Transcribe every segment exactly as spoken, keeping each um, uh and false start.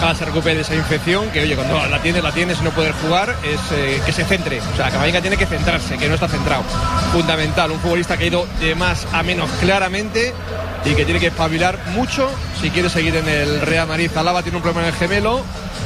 ojalá se recupere de esa infección, que oye, cuando la tienes, la tienes y no poder jugar, es eh, que se centre. O sea, Camavinga tiene que centrarse, que no está centrado. Fundamental, un futbolista que ha ido de más a menos claramente y que tiene que espabilar mucho si quiere seguir en el Real Madrid. Alaba tiene un problema en el gemelo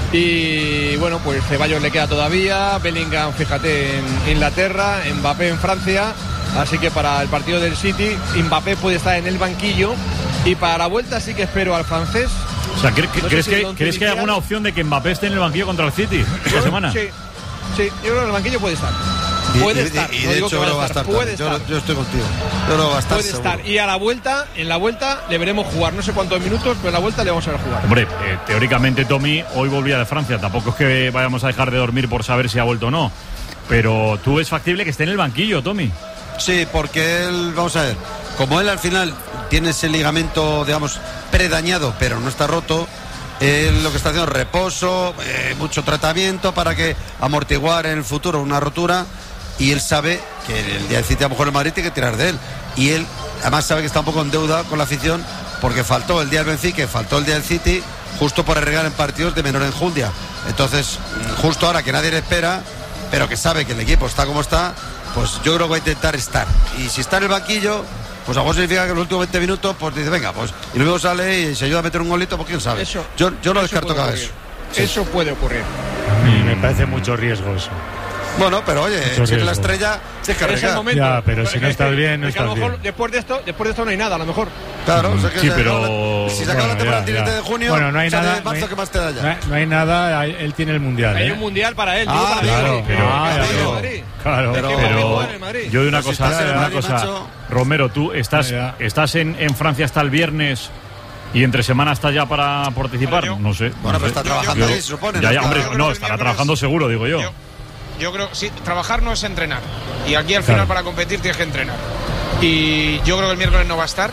y bueno, pues Ceballos le queda todavía, Bellingham, fíjate, en Inglaterra, Mbappé en Francia, así que para el partido del City Mbappé puede estar en el banquillo y para la vuelta sí que espero al francés. O sea, ¿cre- no ¿crees, sé si que, ¿crees que hay alguna opción de que Mbappé esté en el banquillo contra el City esta semana? Sí, sí, yo creo que en el banquillo puede estar. Puede y, estar, y, y no de digo hecho que no va a estar, estar. puede yo, estar. yo estoy contigo. Yo no va a estar. Puede seguro. estar. Y a la vuelta, en la vuelta le veremos jugar. No sé cuántos minutos, pero en la vuelta le vamos a ver jugar. Hombre, eh, teóricamente Tommy hoy volvía de Francia. Tampoco es que vayamos a dejar de dormir por saber si ha vuelto o no. Pero tú ves factible que esté en el banquillo, Tommy. Sí, porque él, vamos a ver, como él al final tiene ese ligamento, digamos, predañado, pero no está roto. Él lo que está haciendo es reposo, eh, mucho tratamiento para que amortiguar en el futuro una rotura. Y él sabe que el día del City a lo mejor el Madrid tiene que tirar de él. Y él además sabe que está un poco en deuda con la afición porque faltó el día del Benfica, faltó el día del City, justo por arreglar en partidos de menor enjundia. Entonces, justo ahora que nadie le espera, pero que sabe que el equipo está como está, pues yo creo que va a intentar estar. Y si está en el banquillo, pues a vos significa que en los últimos veinte minutos, pues dice, venga, pues, y luego sale y se ayuda a meter un golito, pues quién sabe. Eso, yo yo no eso descarto que haga ocurrir. eso. Sí. Eso puede ocurrir. A mí me parece mucho riesgo eso. Bueno, pero oye, Mucho si eres la riesgo. estrella, tienes que Es el arriesgar. momento. Ya, pero si no estás bien, no Es que a lo estás mejor bien. después de esto, después de esto no hay nada, a lo mejor. Claro, o sea que Sí, se pero- acaba la- si se acaba Bueno, la temporada ya, el treinta ya. de junio, Bueno, no hay sale nada. de marzo, no hay, que más te da ya. no hay- no hay nada, él tiene el mundial. Hay ¿eh? un mundial para él. Ah, digo, para claro, Madrid. pero- Que ah, juegue ya en veo. Madrid. Claro, Pero- Que juegue Pero en Madrid. yo de una Pero si cosa, estás en de una Madrid, cosa, macho. Romero, tú estás, Ya. estás en, en Francia hasta el viernes y entre semana estás ya para participar. Bueno, yo- No sé. Bueno, no pero sé. está trabajando Yo- ahí, se supone. Ya, ¿no? ya, hombre, Yo creo no, que el estará miércoles- trabajando seguro, digo yo. Yo, yo creo, sí, trabajar no es entrenar. Y aquí al Claro. final para competir tienes que entrenar. Y yo creo que el miércoles no va a estar.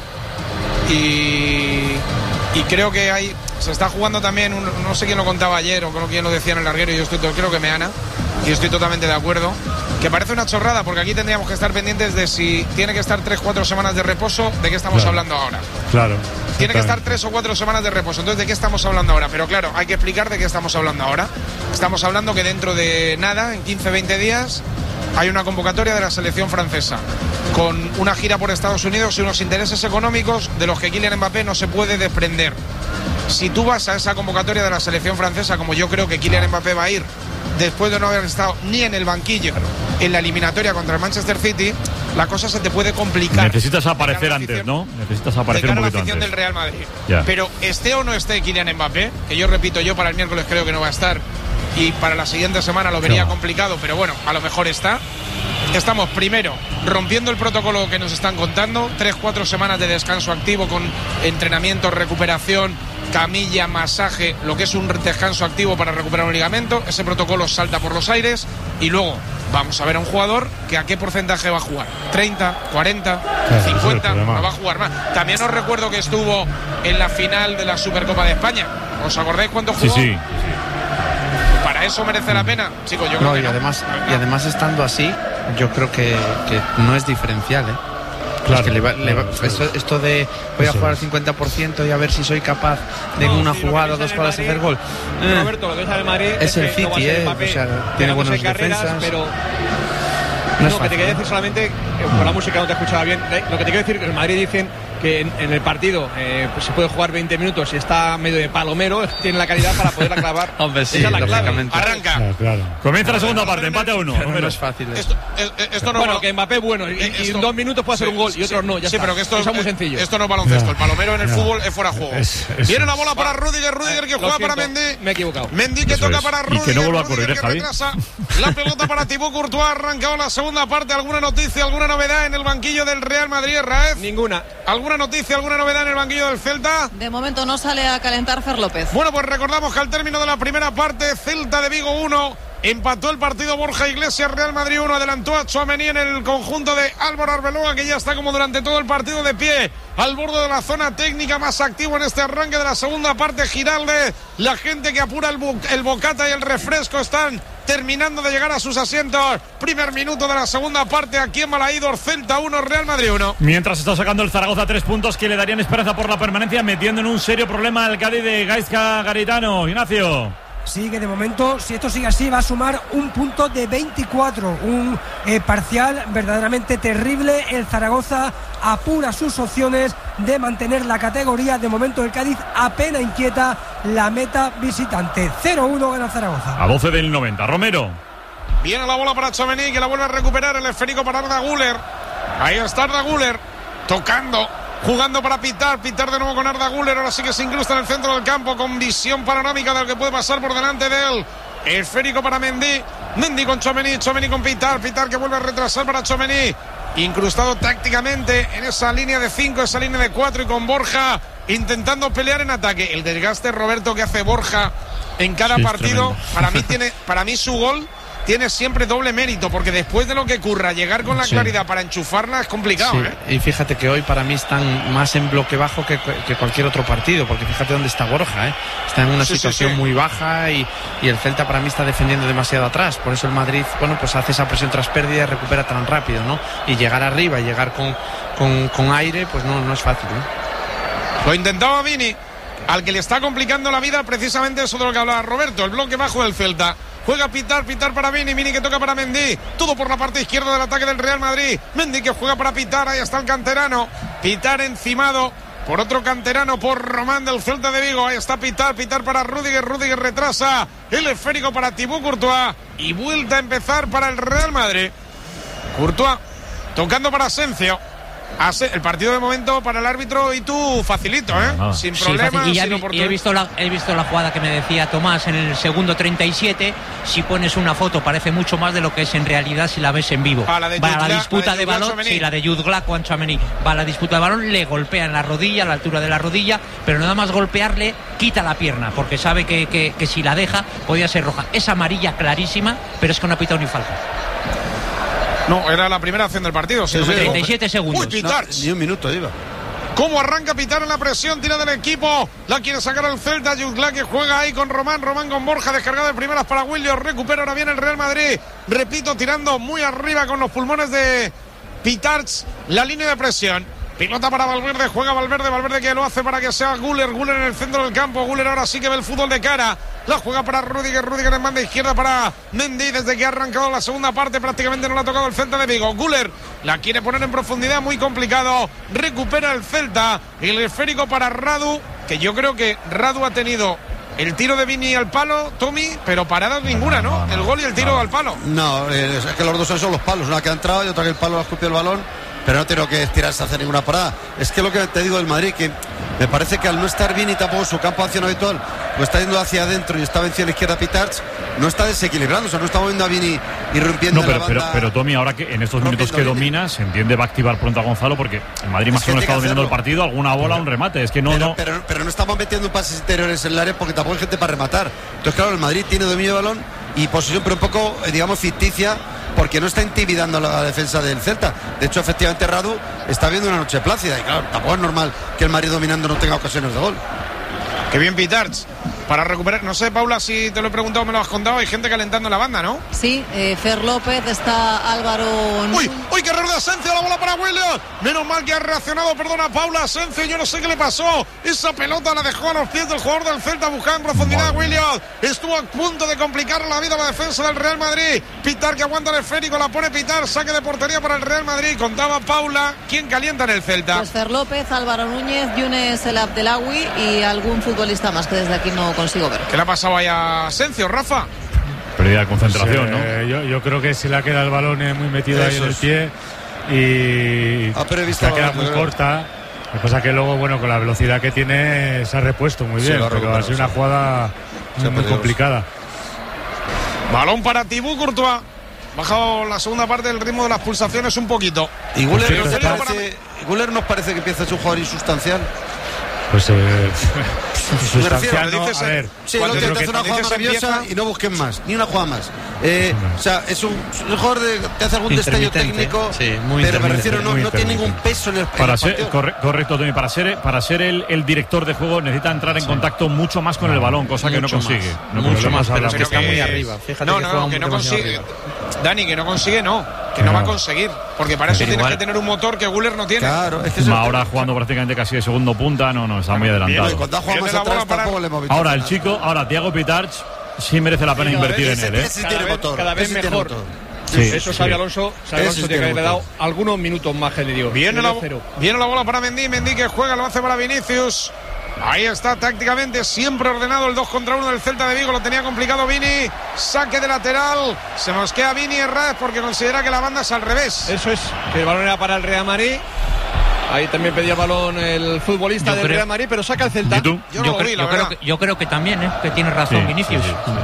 Y, y creo que hay, se está jugando también, un, no sé quién lo contaba ayer o quién lo decía en el larguero, y yo estoy, creo que Meana, y estoy totalmente de acuerdo, que parece una chorrada, porque aquí tendríamos que estar pendientes de si tiene que estar tres cuatro semanas de reposo, ¿de qué estamos Claro. hablando ahora? Claro. Tiene que estar exactamente. tres o cuatro semanas de reposo. Entonces, ¿de qué estamos hablando ahora? Pero claro, hay que explicar de qué estamos hablando ahora. Estamos hablando que dentro de nada, en quince veinte días, hay una convocatoria de la selección francesa con una gira por Estados Unidos y unos intereses económicos de los que Kylian Mbappé no se puede desprender. Si tú vas a esa convocatoria de la selección francesa, como yo creo que Kylian Mbappé va a ir, después de no haber estado ni en el banquillo en la eliminatoria contra el Manchester City, la cosa se te puede complicar. Necesitas De cara a aparecer la antes, afición- ¿no? Necesitas de aparecer cara un a la poquito afición antes. del Real Madrid. Ya. Pero esté o no esté Kylian Mbappé, que yo repito, yo para el miércoles creo que no va a estar y para la siguiente semana lo vería No. complicado, pero bueno, a lo mejor está. Estamos primero rompiendo el protocolo que nos están contando, tres, cuatro semanas de descanso activo con entrenamiento, recuperación, camilla, masaje, lo que es un descanso activo para recuperar un ligamento. Ese protocolo salta por los aires y luego vamos a ver a un jugador que a qué porcentaje va a jugar, treinta, cuarenta, ese es el cincuenta, problema. no va a jugar más. También os recuerdo que estuvo en la final de la Supercopa de España. ¿Os acordáis cuánto Sí, jugó? sí. ¿Para eso merece la pena? Chicos, yo creo No, que y no. además, y además estando así, yo creo que, que no es diferencial, ¿eh? Claro, Es que le va- le va- claro, esto, esto de voy a Eso jugar al es. cincuenta por ciento y a ver si soy capaz de en No, una sí, lo que jugada o piensa dos el jugadas Madrid, hacer gol. Eh, Roberto, lo que es el Madrid es el que no va a City, ser eh, Mbappé o sea, tiene ganándose buenas carreras, defensas. pero No no, es que te fácil, quería ¿eh? decir solamente, eh, con la música no te escuchaba bien, eh, lo que te quiero decir, que el Madrid dicen que en, en el partido eh, pues se puede jugar veinte minutos y está medio de palomero, tiene la calidad para poderla clavar. Hombre, sí, Esa es la clave. lógicamente. Arranca. Claro, claro. Comienza la segunda parte, empate a uno. Pero no Romero. es fácil. ¿eh? Esto, es- esto no Bueno, va- que Mbappé es bueno y, y esto- en dos minutos puede hacer sí, un gol y sí, otros no, ya sí, está. pero que esto Eso es muy eh, sencillo. Esto no es baloncesto. Ya, El palomero en el ya. fútbol es fuera de juego. Es- eso Viene la es. bola para Va. Rudiger, Rudiger que Lo juega para siento, Mendy. me he equivocado. Mendy que Eso toca es. para Y que Rudiger. no vuelva a Rudiger correr, ¿eh, que Javi? retrasa. La pelota para Thibaut Courtois. Ha arrancado la segunda parte. ¿Alguna noticia, alguna novedad en el banquillo del Real Madrid, Raez? Ninguna. ¿Alguna noticia, alguna novedad en el banquillo del Celta? De momento no sale a calentar Fer López. Bueno, pues recordamos que al término de la primera parte, Celta de Vigo uno, empató el partido Borja Iglesias, Real Madrid uno, adelantó a Tchouaméni en el conjunto de Álvaro Arbeloa, que ya está como durante todo el partido de pie, al borde de la zona técnica, más activo en este arranque de la segunda parte. Giralde, la gente que apura el, bu- el bocata y el refresco están terminando de llegar a sus asientos. Primer minuto de la segunda parte aquí en Balaídos. Celta uno, Real Madrid uno. Mientras está sacando el Zaragoza tres puntos que le darían esperanza por la permanencia, metiendo en un serio problema al Cádiz de Gaizka Garitano. Ignacio. Sí, que de momento, si esto sigue así, va a sumar un punto de veinticuatro. Un eh, parcial verdaderamente terrible. El Zaragoza apura sus opciones de mantener la categoría. De momento el Cádiz apenas inquieta la meta visitante. cero uno gana Zaragoza. A doce del noventa. Romero. Viene la bola para Tchouaméni, que la vuelve a recuperar el esférico para Arda Güler. Ahí está Arda Güler tocando, jugando para Pitar. Pitar de nuevo con Arda Güler. Ahora sí que se incrusta en el centro del campo con visión panorámica de lo que puede pasar por delante de él. Esférico para Mendy. Mendy con Tchouaméni. Tchouaméni con Pitar. Pitar que vuelve a retrasar para Tchouaméni. Incrustado tácticamente en esa línea de cinco, esa línea de cuatro, y con Borja intentando pelear en ataque. El desgaste, Roberto, que hace Borja en cada sí, partido, para mí tiene, para mí su gol tiene siempre doble mérito, porque después de lo que ocurra, llegar con la sí. claridad para enchufarla es complicado. Sí. ¿eh? Y fíjate que hoy para mí están más en bloque bajo que, que cualquier otro partido, porque fíjate dónde está Borja, ¿eh? Está en una sí, situación sí, sí. muy baja y, y el Celta para mí está defendiendo demasiado atrás. Por eso el Madrid, bueno, pues hace esa presión tras pérdida y recupera tan rápido, ¿no? Y llegar arriba y llegar con, con, con aire, pues no, no es fácil, ¿eh? Lo intentaba Vini, al que le está complicando la vida precisamente eso de lo que hablaba Roberto, el bloque bajo del Celta. Juega Pitar, Pitar para Vini, Vini que toca para Mendy. Todo por la parte izquierda del ataque del Real Madrid. Mendy que juega para Pitar, ahí está el canterano. Pitar encimado por otro canterano, por Román del Celta de Vigo. Ahí está Pitar, Pitar para Rüdiger, Rüdiger retrasa. El esférico para Thibaut Courtois. Y vuelta a empezar para el Real Madrid. Courtois tocando para Asensio. El partido de momento para el árbitro y tú facilito, ¿eh? Ah. Sin sí, problemas, y, sin vi, y he visto la he visto la jugada que me decía Tomás en el segundo treinta y siete. Si pones una foto parece mucho más de lo que es en realidad si la ves en vivo. Ah, la de va a la Jude disputa la de de, de balón, sí, la de Jude Glad con Tchouaméni. Va a la disputa de balón, le golpea en la rodilla, a la altura de la rodilla, pero nada más golpearle quita la pierna, porque sabe que, que, que si la deja podía ser roja. Es amarilla clarísima, pero es que no ha pitado ni falta. No, era la primera acción del partido. Sí, sí, treinta y siete segundos. Uy, Pitar. No, ni un minuto iba. ¿Cómo arranca Pitar en la presión? Tira del equipo. La quiere sacar el Celta. Jutgla que juega ahí con Román. Román con Borja. Descargado de primeras para Williams. Recupera ahora bien el Real Madrid. Repito, tirando muy arriba con los pulmones de Pitar. La línea de presión. Pilota para Valverde, juega Valverde, Valverde que lo hace para que sea Güler, Güler en el centro del campo, Güler ahora sí que ve el fútbol de cara, la juega para Rüdiger, Rüdiger en banda izquierda para Mendy, desde que ha arrancado la segunda parte prácticamente no la ha tocado el Celta de Vigo, Güler la quiere poner en profundidad, muy complicado, recupera el Celta, el esférico para Radu, que yo creo que Radu ha tenido el tiro de Vini al palo, Tommy, pero paradas ninguna, ¿no? El gol y el tiro al palo. No, es que los dos son los palos, una que ha entrado y otra que el palo ha escupido el balón. Pero no tengo que estirarse a hacer ninguna parada. Es que lo que te digo del Madrid, que me parece que al no estar bien y tampoco su campo de acción habitual, lo está yendo hacia adentro y está venciendo a la izquierda Pitarch, no está desequilibrando, o sea, no está moviendo a Vini irrumpiendo no, pero, en la banda. Pero, pero Tommy, ahora que en estos minutos que domina, se entiende, va a activar pronto a Gonzalo, porque el Madrid más o menos está dominando el partido, alguna bola, un remate. Es que no, pero, no. Pero, pero no estamos metiendo pases interiores en el área porque tampoco hay gente para rematar. Entonces, claro, el Madrid tiene dominio de balón y posesión, pero un poco, digamos, ficticia, porque no está intimidando a la defensa del Celta. De hecho, efectivamente, Radu está viendo una noche plácida y claro, tampoco es normal que el Madrid dominando no tenga ocasiones de gol. Qué bien Pitarch para recuperar. No sé, Paula, si te lo he preguntado o me lo has contado. Hay gente calentando la banda, ¿no? Sí, eh, Fer López, está Álvaro. ¡Uy! ¡Uy! ¡Qué error de Asensio! La bola para Williams. Menos mal que ha reaccionado, perdona, Paula. Asensio, yo no sé qué le pasó. Esa pelota la dejó a los pies del jugador del Celta, buscando en profundidad a Williams. Estuvo a punto de complicar la vida a la defensa del Real Madrid. Pitar que aguanta el esférico, la pone Pitar. Saque de portería para el Real Madrid. Contaba Paula. ¿Quién calienta en el Celta? Pues Fer López, Álvaro Núñez, Younes El Abdelawi y algún futbolista más que desde aquí no consigo ver. ¿Qué le ha pasado ahí a Asensio, Rafa? Pérdida de concentración, pues, eh, ¿no? Yo, yo creo que se le ha quedado el balón eh, muy metido Eso ahí en el pie y ha se ha quedado muy creo. corta. Lo que pasa que luego, bueno, con la velocidad que tiene se ha repuesto muy bien, sí, pero ha sido una jugada muy, muy complicada. Balón para Thibaut Courtois. Bajado la segunda parte del ritmo de las pulsaciones un poquito. ¿Y Güler, nos parece, Güler nos parece que empieza a ser un jugador insustancial? Pues eh, Me refiero, no, dices, a ver, sí, el otro te hace una jugada maravillosa empieza... y no busquen más, ni una jugada más. Eh, o sea, es un, un jugador de, te hace algún destello técnico, sí, muy pero me refiero, no, no tiene ningún peso en el, para en el ser, partido. corre, correcto, Tony, para ser, para ser el, el director de juego necesita entrar en sí. contacto mucho más con el balón, cosa que no consigue. Más, no mucho más, pero es que está que muy es... arriba. Fíjate no, que no, juega no, que no consigue. arriba. Dani, que no consigue, no. Que no, no va a conseguir. Porque para eso pero tienes igual. que tener un motor que Guller no tiene. Claro, es que es ahora jugando prácticamente casi de segundo punta, no, no, está muy adelantado. Bien, cuando ha jugado más atrás tampoco le hemos visto. Ahora, el chico, ahora, Thiago Pitarch sí merece la pena sí, invertir ese, en él, ¿eh? Ese cada tiene vez, motor. cada vez ese mejor. Sí, eso sí. Xabi Alonso, Xabi Alonso sí tiene que haberle motor. dado algunos minutos más que le dio. Viene la, cero. viene la bola para Mendy, Mendy que juega, lo hace para Vinicius. Ahí está tácticamente siempre ordenado el dos contra uno del Celta de Vigo, lo tenía complicado Vini, saque de lateral, se mosquea Vini Herrera porque considera que la banda es al revés. Eso es, que el balón era para el Real Madrid. Ahí también pedía el balón el futbolista Yo del creo- Real Madrid, pero saca el Celta. ¿Y tú? Yo no Yo, lo cre- vi, la yo creo verdad. que, yo creo que también, ¿eh? Que tiene razón Sí, Vinicius. sí, sí.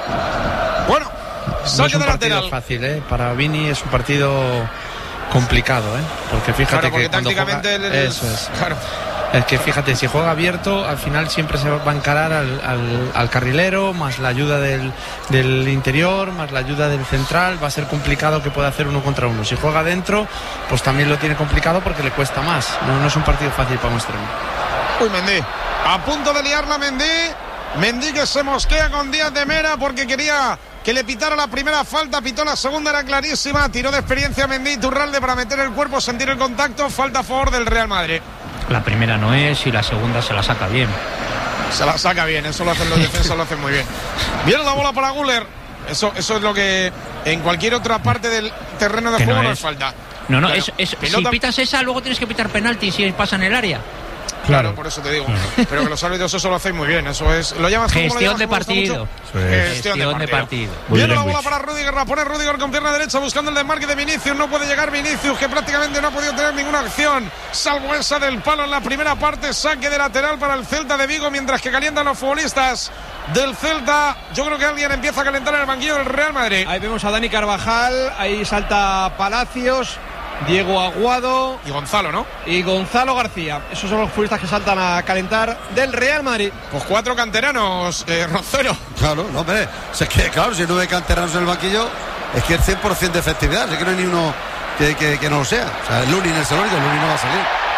Bueno, No saque es un de partido lateral. fácil, ¿eh? Para Vini es un partido complicado, ¿eh? Porque fíjate Claro, porque que cuando tácticamente juega- el- el- eso es. Claro. Es que fíjate, si juega abierto, al final siempre se va a encarar al, al, al carrilero, más la ayuda del, del interior, más la ayuda del central. Va a ser complicado que pueda hacer uno contra uno. Si juega dentro, pues también lo tiene complicado porque le cuesta más. No, no es un partido fácil para un extremo. Uy, Mendy. A punto de liarla Mendy. Mendy que se mosquea con Díaz de Mera porque quería que le pitara la primera falta, pitó la segunda, era clarísima. Tiró de experiencia Mendy, Turralde para meter el cuerpo, sentir el contacto. Falta a favor del Real Madrid. La primera no es y la segunda se la saca bien. Se la saca bien, eso lo hacen los defensas, lo hacen muy bien. Viene la bola para Guller. Eso, eso es lo que en cualquier otra parte del terreno de Que juego no no es. es falta. No, no, Claro, es, es- si pelota- pitas esa, luego tienes que pitar penalti si pasa en el área. Claro, por eso te digo. Pero que los árbitros eso lo hacen muy bien. Eso es. ¿Lo llamas tú? ¿Cómo lo Gestión llamas? de ¿Cómo te gusta partido. mucho? Sí. Gestión de Gestión de partido. partido. Muy Viene la bien, bola Luis. para Rudiger, la pone Rudiger con pierna derecha buscando el desmarque de Vinicius. No puede llegar Vinicius, que prácticamente no ha podido tener ninguna acción, salvo esa del palo en la primera parte. Saque de lateral para el Celta de Vigo, mientras que calientan los futbolistas del Celta. Yo creo que alguien empieza a calentar en el banquillo del Real Madrid. Ahí vemos a Dani Carvajal, ahí salta Palacios, Diego Aguado Y Gonzalo, ¿no? y Gonzalo García. Esos son los futbolistas que saltan a calentar del Real Madrid. Pues cuatro canteranos, eh, Rocero. Claro, no, hombre. Si es que, claro, si no hay canteranos en el banquillo, es que es cien por ciento de efectividad. Es que no hay ni uno que, que, que no lo sea. O sea, el Lunin es el único, el Lunin no va a salir.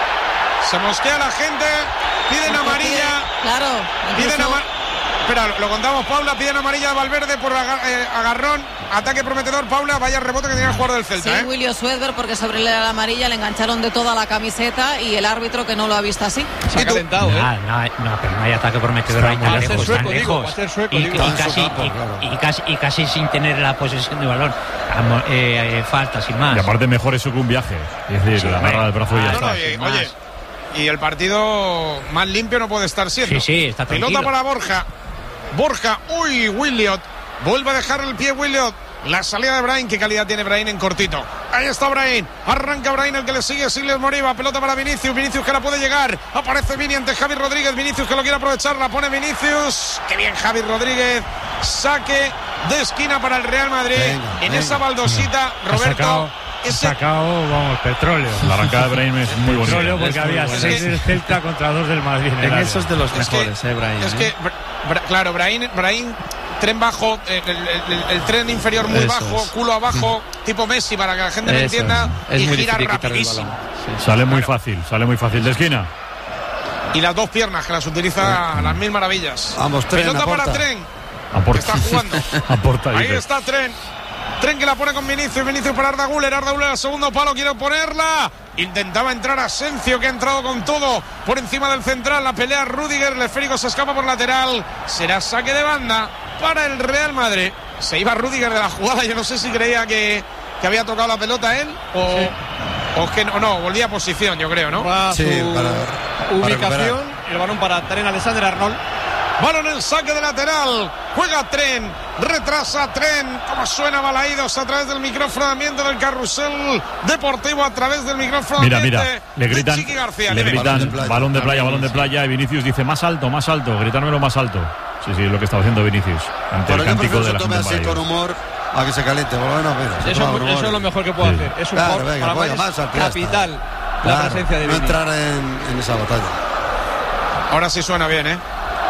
Se mosquea la gente, piden amarilla. Claro, Piden incluso- ama- Espera, lo contamos, Paula, piden amarilla de Valverde por aga- eh, agarrón, ataque prometedor, Paula, vaya rebote que tenía el jugador del Sí, Celta, ¿eh? William Swedberg, porque sobre la amarilla le engancharon de toda la camiseta y el árbitro que no lo ha visto así. Se ha ¿Y tú? calentado, ¿eh? Ah, no, no, pero no hay ataque prometedor ahí tan Va a ser lejos, sueco, tan digo, lejos. va a ser sueco, y, digo. y Ah, en su casi, campo, y- claro. y casi, y casi sin tener la posesión de balón. Amo- eh, eh, falta, sin más. Y aparte mejor eso que un viaje. Es decir, Sí, la hombre. agarra del brazo y ya Ah, No, no, está. y- sin oye, más. y el partido más limpio no puede estar siendo. Sí, sí, está Pelota tranquilo. para Borja. Borja, uy, Williot. Vuelve a dejar el pie Williot. La salida de Brahim, qué calidad tiene Brahim en cortito. Ahí está Brahim. Arranca Brahim, el que le sigue, Siles Moriba. Pelota para Vinicius. Vinicius que la puede llegar. Aparece Vini ante Javi Rodríguez. Vinicius que lo quiere aprovechar. La pone Vinicius. Qué bien Javi Rodríguez. Saque de esquina para el Real Madrid. Venga, en venga. esa baldosita, Ha Roberto. sacado, ha ese- sacado, vamos, petróleo. La arrancada de Brahim es muy Petróleo bonita. porque había bueno. seis Es que- del Celta contra dos del Madrid. En, el En área. esos de los Es que- mejores, eh, Brahim. Es eh. que, Bra- Bra- claro, Brahim, Brahim, tren bajo, el, el- el- el tren inferior muy Eso bajo, es. culo abajo, tipo Messi, para que la gente me Eso entienda, es. Es y muy gira difícil quitarle el rapidísimo. balón. Sí. Sale muy fácil, sale muy fácil de esquina. Y las dos piernas, que las utiliza a las mil maravillas. Vamos, Tren, Pelota para aporta. Tren, que Aporta. está jugando. Aporta, Ahí dice. está Tren. Tren que la pone con Vinicius, Vinicius para Arda Güler, Arda Güler al segundo palo, quiere ponerla. Intentaba entrar Asensio, que ha entrado con todo por encima del central. La pelea Rudiger, el esférico se escapa por lateral. Será saque de banda para el Real Madrid. Se iba Rudiger de la jugada, yo no sé si creía que, que había tocado la pelota él o, o que no, no, volvía a posición, yo creo, ¿no? Va a Sí, su para- para ubicación. recuperar. El balón para Tren Alexander Arnold. Balón en saque de lateral. Juega Tren. Retrasa Tren. Como suena Balaídos a través del micrófono de ambiente del carrusel deportivo, a través del micrófono Mira, de mira, ambiente le de gritan, Chiqui García. le Dime. gritan Balón de playa. balón de playa, balón de playa, y Vinicius dice más alto, más alto, gritármelo más alto. Sí, sí, es lo que estaba haciendo Vinicius ante Pero el yo cántico prefiero de se la tome gente así en con Balaidos. humor a que se caliente. Por lo menos, mira, se Eso, toma con humor. eso es lo mejor que puedo Sí. hacer. Es un Claro, jugador, venga, para pues, mí más es al piasta. capital la Claro, presencia de no Vini. entrar en, en esa batalla. Ahora sí suena bien, ¿eh?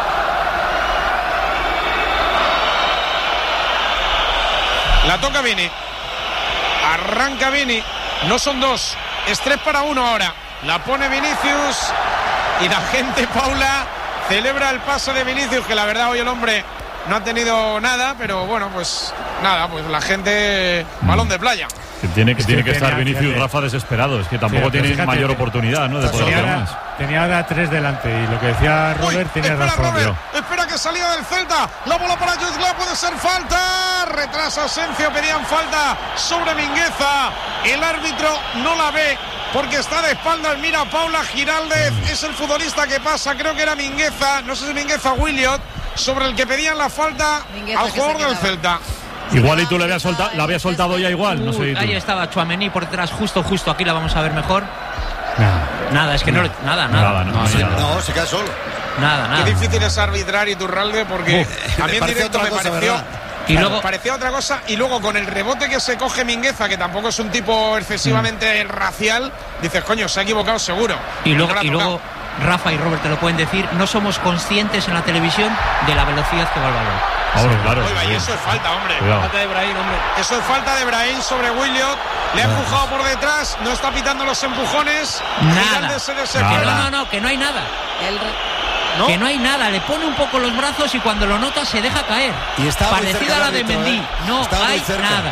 La toca Vini. Arranca Vini. No son dos, es tres para uno ahora. La pone Vinicius y la gente, Paula, celebra el paso de Vinicius, que la verdad hoy el hombre no ha tenido nada, pero bueno, pues nada, pues la gente, balón de playa. Que tiene que, Es tiene que que estar tenía- Vinicius fíjate. Rafa desesperado, es que tampoco Fíjate, tiene fíjate, mayor te- oportunidad, ¿no? De poder Tenía hacer ahora, más. tenía ahora tres delante y lo que decía Robert Uy, tiene espera razón. Robert, espera que salida del Celta, la bola para Jutgla, puede ser falta, retrasa Asensio, pedían falta sobre Mingueza, el árbitro no la ve porque está de espaldas, mira Paula Giraldez, es el futbolista que pasa, creo que era Mingueza, no sé si Mingueza o Williot, sobre el que pedían la falta Mingueza al que jugador se del quedaba. Celta. Igual y tú le habías soltado, la habías soltado ya igual, no sé. Uy, tú. ahí estaba Tchouaméni por detrás, justo, justo. Aquí la vamos a ver mejor. Nada. Nada, es que no, le- nada, nada. Nada, no, no, sí, nada, nada. No, se queda solo. nada, nada. Qué difícil es arbitrar Iturralde porque Uf, a mí me en parecía directo otra me cosa, pareció... ¿verdad? Y Claro, luego- parecía otra cosa y luego con el rebote que se coge Mingueza, que tampoco es un tipo excesivamente racial, dices, coño, se ha equivocado seguro. Y luego, no la ha y luego Rafa y Robert te lo pueden decir, no somos conscientes en la televisión de la velocidad que va el balón. Ahora, claro. tocado. Oiga, y sí. eso es falta, hombre. Cuidado. Falta de Brahim, hombre. Eso es falta de Brahim sobre Williot. Le ha empujado por detrás, no está pitando los empujones. Nada. Giraldez se desespera. Que Nada. no, no, no, que no hay nada. El re- ¿No? Que no hay nada, le pone un poco los brazos y cuando lo nota se deja caer. Y estaba muy Parecida cerca a la el de árbitro, Mendy. ¿eh? No Estaba muy hay cerca. nada.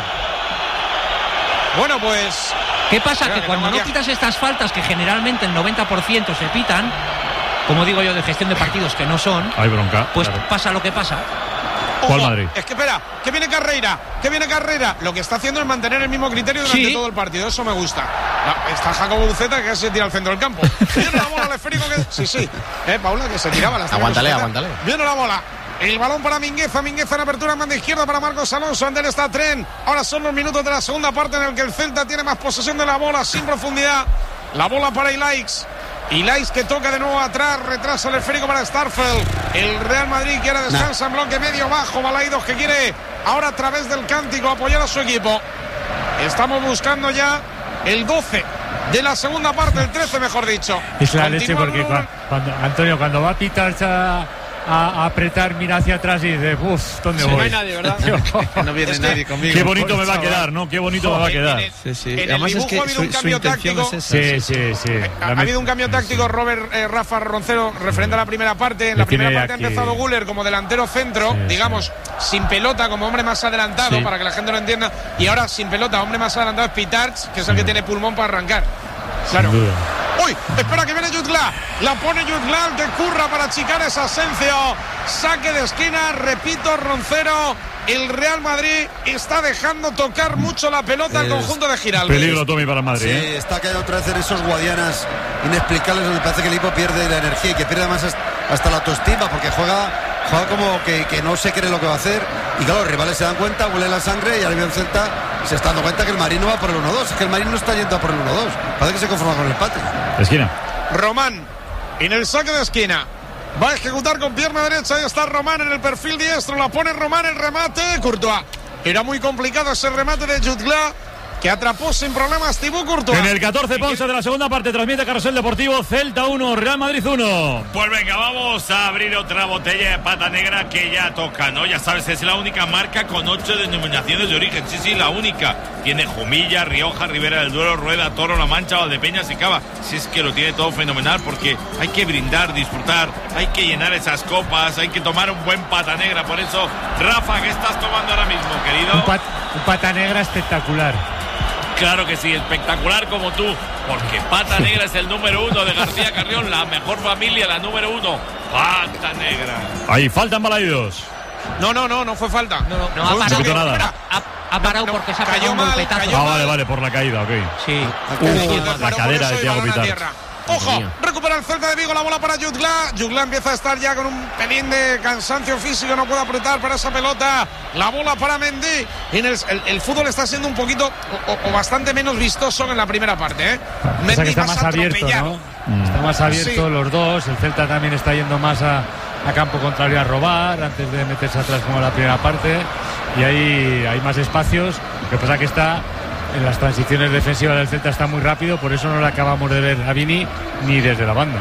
Bueno, pues ¿Qué pasa? Mira, Que que cuando tengo no aquí- pitas estas faltas, que generalmente el noventa por ciento se pitan, como digo yo, de gestión de partidos que no son, Hay bronca. pues claro. pasa lo que pasa. ¿Cuál ojo, Madrid? es que espera, que viene Carreira, que viene Carreira. Lo que está haciendo es mantener el mismo criterio durante Sí. todo el partido. Eso me gusta. No, está Jacobo Buceta que casi se tira al centro del campo. Viene la bola al esférico que. Sí, sí. Eh, Paula, que se tiraba la Aguántale, aguántale. Viene la bola. El balón para Mingueza, Mingueza en apertura en banda izquierda para Marcos Alonso, ante él está Tren. Ahora son los minutos de la segunda parte en el que el Celta tiene más posesión de la bola sin profundidad. La bola para Ilaix. Ilaix que toca de nuevo atrás, retrasa el esférico para Starfelt. El Real Madrid quiere descansa en bloque medio bajo. Balaidos que quiere ahora a través del cántico apoyar a su equipo. Estamos buscando ya el doce de la segunda parte, el trece mejor dicho. Es la leche Continúa porque Bruno. cua- cuando, Antonio, cuando va a pitar a, a- a apretar, mira hacia atrás y dice, uff, ¿dónde Sí, voy? no hay nadie, ¿verdad? No viene Es que- nadie conmigo. Qué bonito por me va a favor. quedar, ¿no? Qué bonito me va a quedar. En el- Sí, sí. en el Además es dibujo que ha habido su, un su cambio intención táctico. es esa. Sí, sí, sí. Ha La habido un met- cambio táctico, Robert eh, Rafa Roncero, referente a la primera parte. En la Le tiene primera parte aquí- ha empezado Guller como delantero centro, Sí, digamos, sin pelota, como hombre más adelantado, Sí. para que la gente lo entienda. Y ahora sin pelota, hombre más adelantado es Pitarch, que es el que tiene pulmón para arrancar. Claro. Sin duda. Uy, espera que viene Jutgla. La pone Jutgla, el que curra para achicar esa Asensio. Saque de esquina, repito, Roncero. El Real Madrid está dejando tocar mucho la pelota al Es conjunto de Giraldez. Peligro, Tommy, para el Madrid. Sí, ¿eh? está cayendo otra vez en esos guadianas inexplicables donde parece que el equipo pierde la energía y que pierde además hasta- hasta la autoestima porque juega, juega como que, que no se cree lo que va a hacer. Y claro, los rivales se dan cuenta, huele la sangre y ahora mismo el Celta se está dando cuenta que el Madrid no va por el uno dos. Es que el Madrid no está yendo a por el uno dos. Parece que se conforma con el empate. Esquina. Román en el saque de esquina. Va a ejecutar con pierna derecha. Ahí está Román en el perfil diestro. La pone Román, el remate. Courtois. Era muy complicado ese remate de Jutgla, que atrapó sin problemas Thibaut Courtois. En el catorce Ponce de la segunda parte transmite Carrusel Deportivo, Celta uno, Real Madrid uno. Pues venga, vamos a abrir otra botella de pata negra que ya toca, ¿no? Ya sabes, es la única marca con ocho denominaciones de origen. Sí, sí, la única. Tiene Jumilla, Rioja, Ribera del Duero, Rueda, Toro, La Mancha, Valdepeñas y Cava. Si es que lo tiene todo fenomenal porque hay que brindar, disfrutar, hay que llenar esas copas, hay que tomar un buen pata negra. Por eso, Rafa, ¿qué estás tomando ahora mismo, querido? Un, pat- un pata negra espectacular. Claro que sí, espectacular como tú, porque Pata Negra es el número uno de García Carrión, la mejor familia, la número uno, Pata Negra. Ahí faltan Balaidos. No, no, no, no fue falta. No, no, no Fue ha un parado. choque. nada. Espera. Ha, ha parado No, porque se ha cayó pegado un mal, golpetazo. cayó Ah, mal. vale, vale, por la caída, ok. Sí. Uh, la paró cadera por eso de y Thiago balón a Pitar. tierra. Ojo, recupera el Celta de Vigo, la bola para Jutgla. Jutgla empieza a estar ya con un pelín de cansancio físico, no puede apretar para esa pelota. La bola para Mendy. En el, el, el fútbol está siendo un poquito o, o- o bastante menos vistoso que en la primera parte, ¿eh? O sea que está más abierto, atropellado. ¿no? Está más abierto Sí. los dos. El Celta también está yendo más a, a campo contrario a robar antes de meterse atrás como en la primera parte. Y ahí hay más espacios. Lo que pasa es que está en las transiciones defensivas del Celta está muy rápido, por eso no le acabamos de ver a Vini ni desde la banda.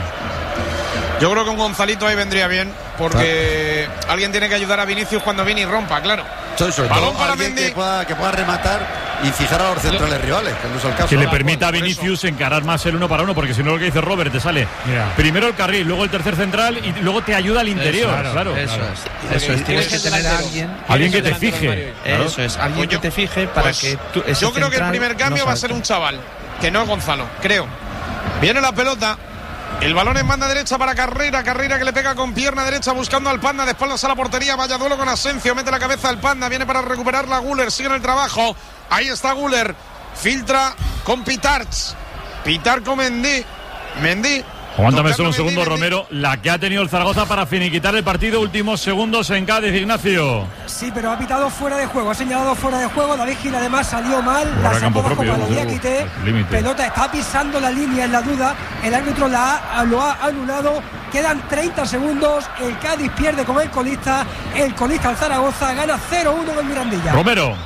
Yo creo que un Gonzalito ahí vendría bien, porque alguien tiene que ayudar a Vinicius cuando Vini rompa, claro. Sobre, sobre Balón todo para alguien Mendy. que pueda, que pueda rematar y fijar a los centrales rivales, que no es el caso. Que le Ah, permita a bueno, Vinicius encarar más el uno para uno, porque si no lo que dice Robert, te sale Mira. primero el carril, luego el tercer central y luego te ayuda al interior. Eso, claro, eso claro. es. Eso es. Tienes que el tener a delantero. alguien. Alguien que te Delantero fije. Mario. Claro. Eso es. Alguien Pues yo- que te fije para pues que tú. ese Yo creo que el central primer cambio no va a ser salte. un chaval, que no es Gonzalo, creo. Viene la pelota. El balón en banda derecha para Carrera. Carrera que le pega con pierna derecha buscando al Panda. De espaldas a la portería. Vaya duelo con Asencio. Mete la cabeza al Panda. Viene para recuperarla Guller. Sigue en el trabajo. Ahí está Guller. Filtra con Pitarch. Pitar con Mendy. Mendy. Aguántame Tocando solo un Mendy, segundo, Mendy. Romero. La que ha tenido el Zaragoza para finiquitar el partido. Últimos segundos en Cádiz, Ignacio. Sí, pero ha pitado fuera de juego, ha señalado fuera de juego. David Gil además salió mal, Jugar la a sacó campo bajo propio, para uh, Diakité. límite. Pelota está pisando la línea en la duda. El árbitro la ha, lo ha anulado. Quedan treinta segundos. El Cádiz pierde con el colista. El colista al Zaragoza gana cero uno en el Mirandilla. Romero.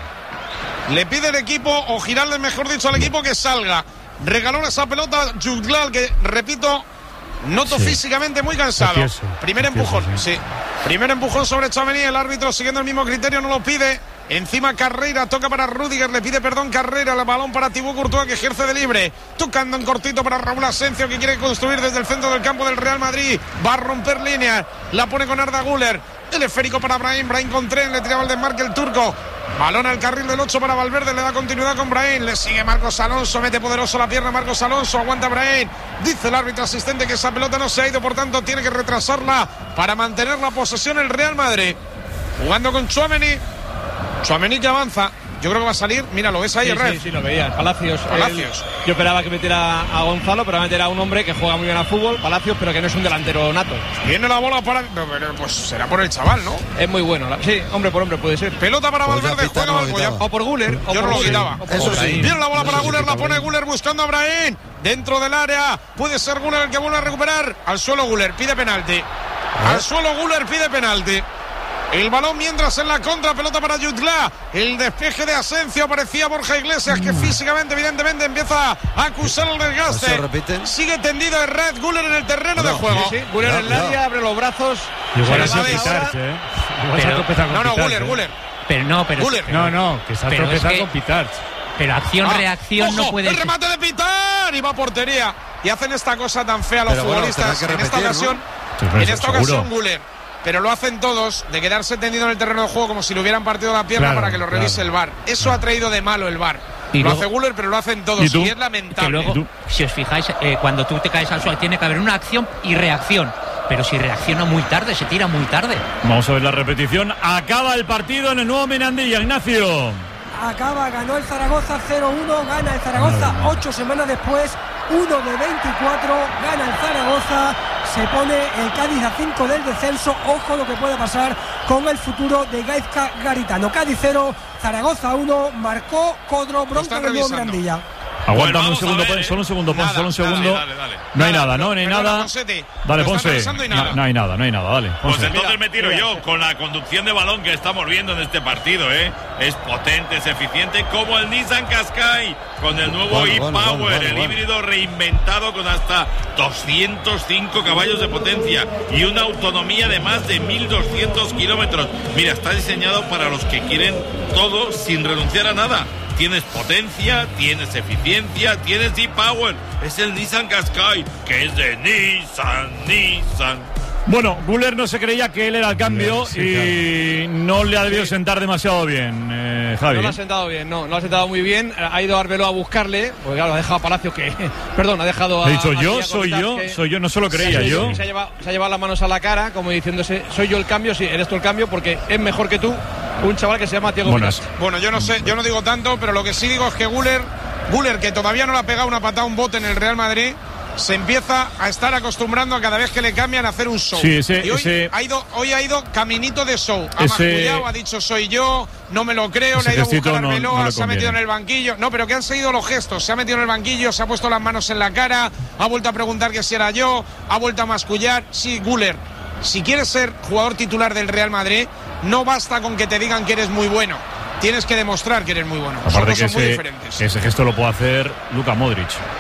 Le pide el equipo, o girarle mejor dicho al equipo, que salga. Regaló esa pelota Jutglal, que repito, noto Sí. físicamente muy cansado. Precioso, Primer precioso, empujón, sí. sí. Primer empujón sobre Tchouaméni. El árbitro, siguiendo el mismo criterio, no lo pide. Encima Carrera, toca para Rüdiger, le pide perdón Carrera, el balón para Thibaut Courtois, que ejerce de libre, tocando en cortito para Raúl Asencio, que quiere construir desde el centro del campo del Real Madrid, va a romper líneas, la pone con Arda Güler, el esférico para Brahim, Brahim con tren, le tiraba el desmarque el turco, balón al carril del ocho para Valverde, le da continuidad con Brahim, le sigue Marcos Alonso, mete poderoso la pierna Marcos Alonso, aguanta Brahim, dice el árbitro asistente que esa pelota no se ha ido, por tanto tiene que retrasarla para mantener la posesión el Real Madrid, jugando con Tchouaméni. Tchouaméni que avanza. Yo creo que va a salir. Mira, lo ves ahí, Sí, el red. sí, sí, lo veías. Palacios. Palacios. Él- yo esperaba que metiera a Gonzalo, pero va a meter a un hombre que juega muy bien al fútbol, Palacios, pero que no es un delantero nato. Viene la bola para. no, pero, pues será por el chaval, ¿no? Es muy bueno. la- Sí, hombre por hombre puede ser. Pelota para Pues ya Valverde. pita, Juega no lo Valverde. quitaba. O por Güler. o Yo no por lo Güler, quitaba. o por Eso Güler. sí. Viene la bola Eso para sí Güler, que la está pone bien. Güler buscando a Brahim. Dentro del área. Puede ser Güler el que vuelve a recuperar. Al suelo Güler, pide penalti. Al suelo Güler pide penalti. El balón mientras en la contra, pelota para Jutglà. El despeje de Asencio, parecía Borja Iglesias, que físicamente, evidentemente, empieza a acusar el desgaste. ¿Se repite? Sigue tendido el Red Güler en el terreno de No, juego. Sí, sí. Güler en el Cuidado, área, abre los brazos. Igual se es le va a de Pitarch, ahora. ¿eh? Igual se ha Pero- tropezado con No, no, Pitarch, Güler, ¿eh? Güler. Pero no, pero. Güler. No, no, que se ha Pero es tropezado que- con Pitarch. Pero acción, Ah, reacción no ojo, puede el remate de Pitar y va a portería. Y hacen esta cosa tan fea los Pero bueno, futbolistas. tendrán que en esta repetir, ocasión, Sí, pero en esta seguro. ocasión Güler. Pero lo hacen todos, de quedarse tendido en el terreno de juego como si le hubieran partido la pierna Claro, para que lo revise claro. el V A R. Eso ha traído de malo el V A R. Y lo luego- hace Güler, pero lo hacen todos. ¿Y Y, tú? es Que lamentable. luego, ¿Tú? si os fijáis, eh, cuando tú te caes al suelo, tiene que haber una acción y reacción. Pero si reacciona muy tarde, se tira muy tarde. Vamos a ver la repetición. Acaba el partido en el nuevo Mirandilla, Ignacio. Acaba, ganó el Zaragoza cero uno, gana el Zaragoza ocho semanas después, uno de veinticuatro, gana el Zaragoza, se pone el Cádiz a cinco del descenso. Ojo lo que puede pasar con el futuro de Gaizka Garitano. Cádiz cero, Zaragoza uno, marcó Codro, bronca están del nuevo revisando. Mirandilla. Aguántame Bueno, un vamos segundo, a ver, Pon, ¿eh? solo un segundo, Pon, Nada, solo un nada, segundo. dale, dale. No hay Nada, nada, ¿no? No hay perdona, nada. Ponsetti. Dale, Lo están Ponce. revisando y No, nada. no hay nada, no hay nada, dale. Pues Ponce. entonces Mira, me tiro mira, yo sí. con la conducción de balón que estamos viendo en este partido, ¿eh? Es potente, es eficiente, como el Nissan Qashqai, con el nuevo Bueno, e-Power, bueno, bueno, bueno, el bueno. híbrido reinventado con hasta doscientos cinco caballos de potencia y una autonomía de más de mil doscientos kilómetros. Mira, está diseñado para los que quieren todo sin renunciar a nada. Tienes potencia, tienes eficiencia, tienes e-Power. Es el Nissan Qashqai, que es de Nissan, Nissan. Bueno, Güler no se creía que él era el cambio Sí, y no le ha debido sentar demasiado bien, eh, Javi. No lo ha sentado bien, no, no lo ha sentado muy bien. Ha ido Arbeloa a buscarle, porque claro, ha dejado a Palacios que. Perdón, ha dejado a. He dicho a yo, Matías soy Kopitar, yo, que- soy yo, no se lo creía Sí, yo. Se ha, llevado, se ha llevado las manos a la cara, como diciéndose, soy yo el cambio, sí, eres tú el cambio, porque es mejor que tú un chaval que se llama Thiago Bueno, Pitarch. Bueno, yo no sé, yo no digo tanto, pero lo que sí digo es que Güler, Güler, que todavía no le ha pegado una patada a un bote en el Real Madrid, se empieza a estar acostumbrando a cada vez que le cambian a hacer un show. Sí, ese- y hoy, ese- ha ido, hoy ha ido caminito de show. Ha Ese- mascullado, ha dicho soy yo, no me lo creo, Ese le ha ido a buscar gestito a no- Arbeloa, no le se ha metido en conviene. el banquillo. No, pero que han seguido los gestos. Se ha metido en el banquillo, se ha puesto las manos en la cara, ha vuelto a preguntar que si era yo, ha vuelto a mascullar. Sí, Güler, si quieres ser jugador titular del Real Madrid, no basta con que te digan que eres muy bueno. Tienes que demostrar que eres muy bueno. Los Aparte dos que son muy ese, diferentes. ese gesto lo puede hacer Luka Modric.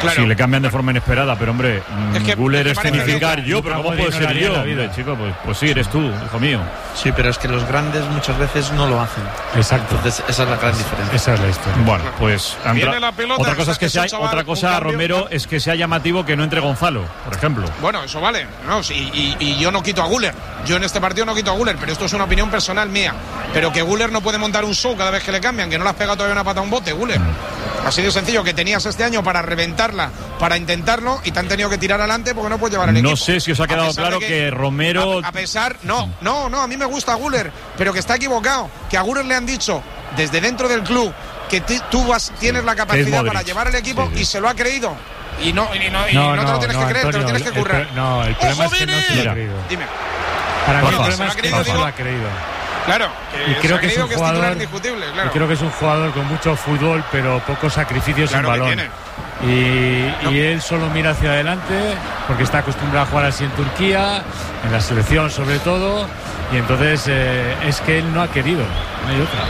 Claro. Si le cambian de forma inesperada, pero hombre, Es que Guller me es parece significar que yo, pero ¿cómo puedo ser yo? Hombre, chico, pues, pues sí, eres tú, hijo mío. Sí, pero es que los grandes muchas veces no lo hacen. Exacto. Entonces, esa es la gran diferencia. Esa es la historia. Bueno, pues Viene la pelota, otra cosa es que saque sea, su chaval, otra un cosa, cambio. Romero, es que sea llamativo que no entre Gonzalo, por ejemplo. Bueno, eso vale. No, sí, y, y yo no quito a Guller. Yo en este partido no quito a Guller, pero esto es una opinión personal mía. Pero que Guller no puede montar un show cada vez que le cambian, que no le has pegado todavía una pata a un bote, Guller. Así de sencillo, que tenías este año para reventarla, para intentarlo, y te han tenido que tirar adelante porque no puedes llevar el equipo. No sé si os ha A quedado pesar claro de que, que Romero... A, a pesar, no, no, no, a mí me gusta Guller, pero que está equivocado. Que a Guller le han dicho desde dentro del club que ti- tú vas, tienes la capacidad Modric. para llevar el equipo Sí, sí. y se lo ha creído. Y no, y no, y No, no te no, lo tienes no, que creer, Antonio, te lo tienes que el currar. pro- no, el problema ¡Ojo, es que no Vini! se lo ha Mira. creído. Dime. Para mí el Rafa, problema se lo es ha que creído, no se lo digo. ha creído. Claro, que Y creo se que ha es creído un que es titular jugador, indiscutible, y claro. creo que es un jugador con mucho fútbol, pero pocos sacrificios Claro sin que balón. tiene. Y, No. y él solo mira hacia adelante porque está acostumbrado a jugar así en Turquía, en la selección sobre todo, y entonces eh, es que él no ha querido, no hay otra.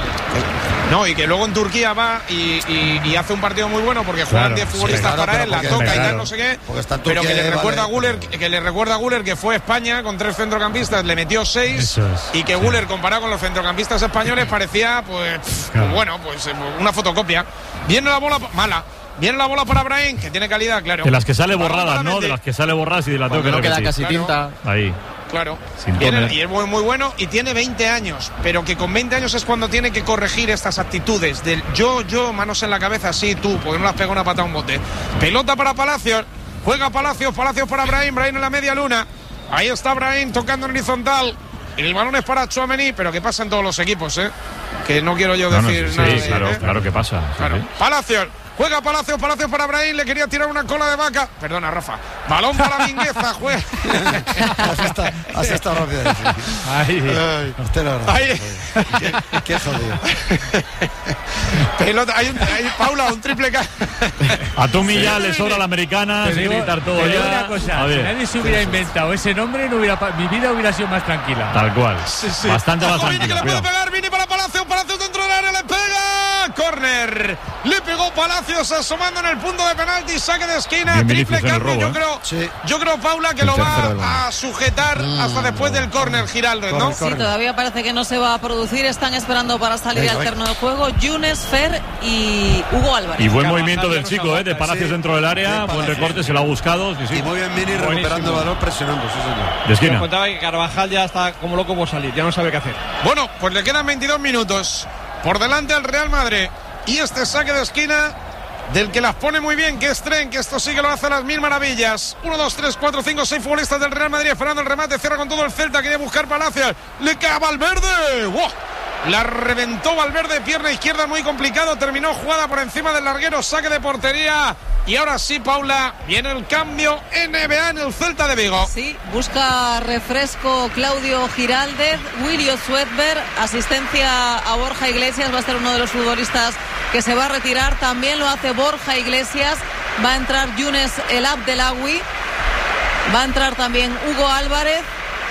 No, y que luego en Turquía va y, y- y hace un partido muy bueno porque juegan Claro, diez sí, futbolistas claro, para pero él, la porque- toca y claro. tal, no sé qué. Porque está en Pero que Turquía, le recuerda a vale. Guller, que le recuerda a Guller que fue España con tres centrocampistas, le metió seis Eso es, y que sí. Guller comparado con los centrocampistas españoles parecía pues, pff, Claro. pues bueno, pues eh, una fotocopia. Viene la bola mala. Viene la bola para Brahim, que tiene calidad, claro. De las que sale Balón borradas, para ¿no? Mendy. De las que sale borradas y de la tengo que no queda repetir. casi Claro. tinta. Ahí. Claro. Sin Viene- toner. y es muy, muy bueno y tiene veinte años, pero que con veinte años es cuando tiene que corregir estas actitudes del yo, yo, manos en la cabeza, sí, tú, porque no le has pegado una pata a un bote. Pelota para Palacios, juega Palacios, Palacios para Brahim, Brahim en la media luna. Ahí está Brahim tocando en horizontal. El balón es para Tchouaméni, pero que pasa en todos los equipos, ¿eh? Que no quiero yo No, no, decir sí, nada. sí, de- claro, ¿eh? claro que pasa. sí, Claro. sí. Palacios. Juega Palacios, Palacios para Brahim, le quería tirar una cola de vaca. Perdona, Rafa. Balón para Mingueza, juega. Has estado, has estado rápido. Sí. Ay, Usted la verdad. Ahí. Qué, qué jodido. Pelota, hay, un, hay Paula, un triple K. A Tommy ya le sobra la americana, te sin digo, gritar todo te digo ya. una cosa, A si ver, nadie se hubiera inventado ese nombre, no hubiera, pa- mi vida hubiera sido más tranquila. tal cual. Bastante más Ojo, Vini, que tranquilo. le puede cuidado. pegar, Vini para Palacios, Palacios dentro del área, le pega. Córner. Le pegó Palacios asomando en el punto de penalti, saque de esquina, Bien triple Vinicius en el cambio. robo, Yo ¿eh? creo, Sí. yo creo, Paula, que El lo tercero del va a sujetar hasta después del córner, Giraldo, ¿no? Sí, todavía parece que no se va a producir. Están esperando para salir Venga, al venga. terreno de juego Yunes, Fer y Hugo Álvarez. Y buen Carvajal movimiento ya del nos chico, ¿eh? De aguanta, Palacios sí. dentro del área. Sí, Buen Palacios. recorte, se lo ha buscado. Sí, sí. Y muy bien Vini Buenísimo. recuperando el balón, presionando, sí, señor. De Nos esquina. contaba que Carvajal ya está como loco por salir, ya no sabe qué hacer. Bueno, pues le quedan veintidós minutos. Por delante al Real Madrid. Y este saque de esquina del que las pone muy bien, que es Tren, que esto sí que lo hace a las mil maravillas. Uno, dos, tres, cuatro, cinco, seis futbolistas del Real Madrid esperando el remate. Cierra con todo el Celta, quería buscar Palacios. Le cae a Valverde. ¡Wow! La reventó Valverde, pierna izquierda muy complicado. Terminó jugada por encima del larguero, saque de portería. Y ahora sí, Paula, viene el cambio N B A en el Celta de Vigo. Sí, busca refresco Claudio Giraldez, William Swedberg, asistencia a Borja Iglesias, va a ser uno de los futbolistas que se va a retirar, también lo hace Borja Iglesias, va a entrar Yunes El Abdelawi, va a entrar también Hugo Álvarez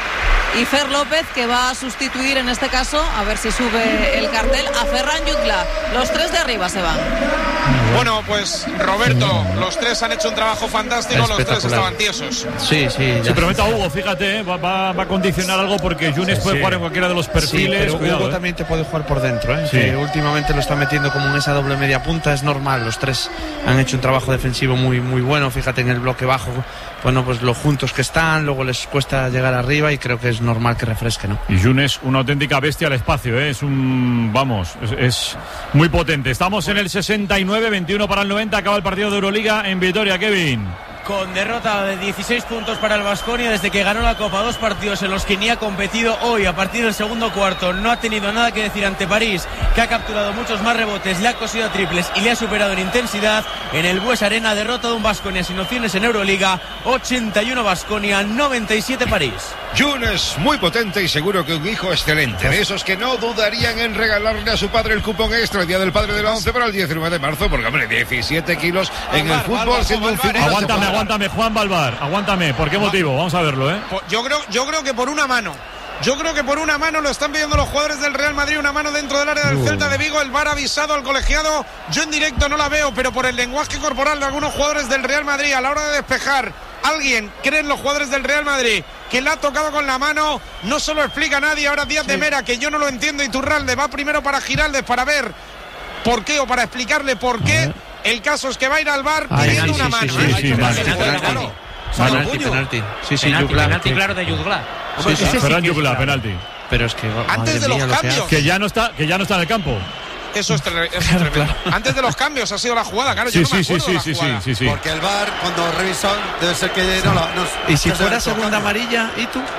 y Fer López, que va a sustituir en este caso, a ver si sube el cartel, a Ferran Jutgla. Los tres de arriba se van. Bueno, pues Roberto, los tres han hecho un trabajo fantástico, los tres Espectacular. estaban tiesos. Sí, sí. Sí, ya. pero meta a Hugo, fíjate, ¿eh? va, va- va a condicionar algo porque Yunes Sí, puede sí. jugar en cualquiera de los Sí, perfiles. pero cuidado, Hugo ¿eh? también te puede jugar por dentro, ¿eh? Sí. Que últimamente lo está metiendo como en esa doble media punta, es normal. Los tres han hecho un trabajo defensivo muy, muy bueno. Fíjate en el bloque bajo, bueno, pues lo juntos que están, luego les cuesta llegar arriba y creo que es normal que refresque, ¿no? Y Yunes, una auténtica bestia al espacio, ¿eh? es un, vamos, es, es muy potente. Estamos en el sesenta y nueve, veintiuno para el noventa, acaba el partido de Euroliga en Vitoria, Kevin. Con derrota de dieciséis puntos para el Baskonia desde que ganó la Copa, dos partidos en los que ni ha competido hoy. A partir del segundo cuarto no ha tenido nada que decir ante París, que ha capturado muchos más rebotes, le ha cosido a triples y le ha superado en intensidad. En el Bues Arena, derrota de un Baskonia sin opciones en Euroliga, ochenta y uno Baskonia, noventa y siete París. Yunes, muy potente y seguro que un hijo excelente, de esos que no dudarían en regalarle a su padre el cupón extra el día del padre de la once para el diecinueve de marzo, porque hombre, diecisiete kilos en el fútbol siendo un final. Aguántame, aguántame, Juan Balvar, aguántame. ¿Por qué motivo? Vamos a verlo, ¿eh? Yo creo, yo creo que por una mano. Yo creo que por una mano lo están pidiendo los jugadores del Real Madrid, una mano dentro del área del Celta de Vigo. El V A R ha avisado al colegiado. Yo en directo no la veo, pero por el lenguaje corporal de algunos jugadores del Real Madrid a la hora de despejar, alguien cree en los jugadores del Real Madrid que le ha tocado con la mano. No se lo explica nadie. Ahora Díaz sí. de Mera, que yo no lo entiendo. Iturralde va primero para Giraldez para ver por qué o para explicarle por qué. El caso es que va a ir al V A R pidiendo sí, una sí, mano. Sí, sí, ¿eh? sí, sí, penalti, penalti, penalti, penalti. Sí, sí, penalti, Juglar. penalti claro de Juglar. Sí, sí, Ferran Juglar, penalti. Pero es que antes de los cambios, que ya no está, que ya no está en el campo. Eso es, tre- eso es tremendo. Claro. Antes de los cambios ha sido la jugada, claro. Sí, yo no me sí, acuerdo sí, de la sí, jugada. sí, sí, sí. Porque el V A R cuando revisó debe ser que no la. No, y si no fuera segunda amarilla, ¿y tú?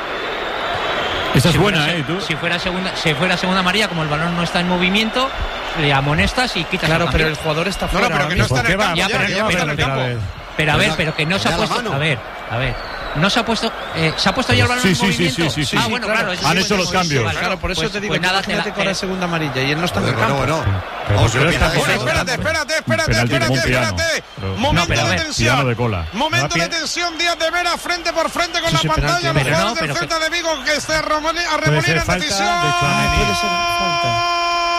Esa es si buena, fuera, ¿eh? ¿Tú? Si fuera segunda, si fuera segunda amarilla, como el balón no está en movimiento, le amonestas y quitas. Claro, el pero el jugador está fuera. No, no, pero que no está en el campo. Ya, pero, ya, pero, en el campo. Pero a ver, pero que no se ha puesto. A ver, a ver. No se ha puesto. Eh, ¿Se ha puesto ya el balón sí, en sí, movimiento? Sí, sí, sí, ah, sí. bueno, claro. claro. Eso Han sí, hecho pues, los cambios. vale, Claro, por eso pues, te digo pues que nada, imagínate la, que ahora es segunda amarilla y él no está en el bueno, campo. bueno. Pero Vamos, porque no está espérate, Bueno, espérate, espérate, espérate, espérate, espérate. Momento no, pero a de ver, tensión. de cola. Momento de tensión. Díaz de Mera frente por frente con Sí, la sí, pantalla. penalti, Los pero jugadores no, del pero Celta de Vigo que se arremolina ser en falta decisión. de Tchouaméni. Puede ser falta.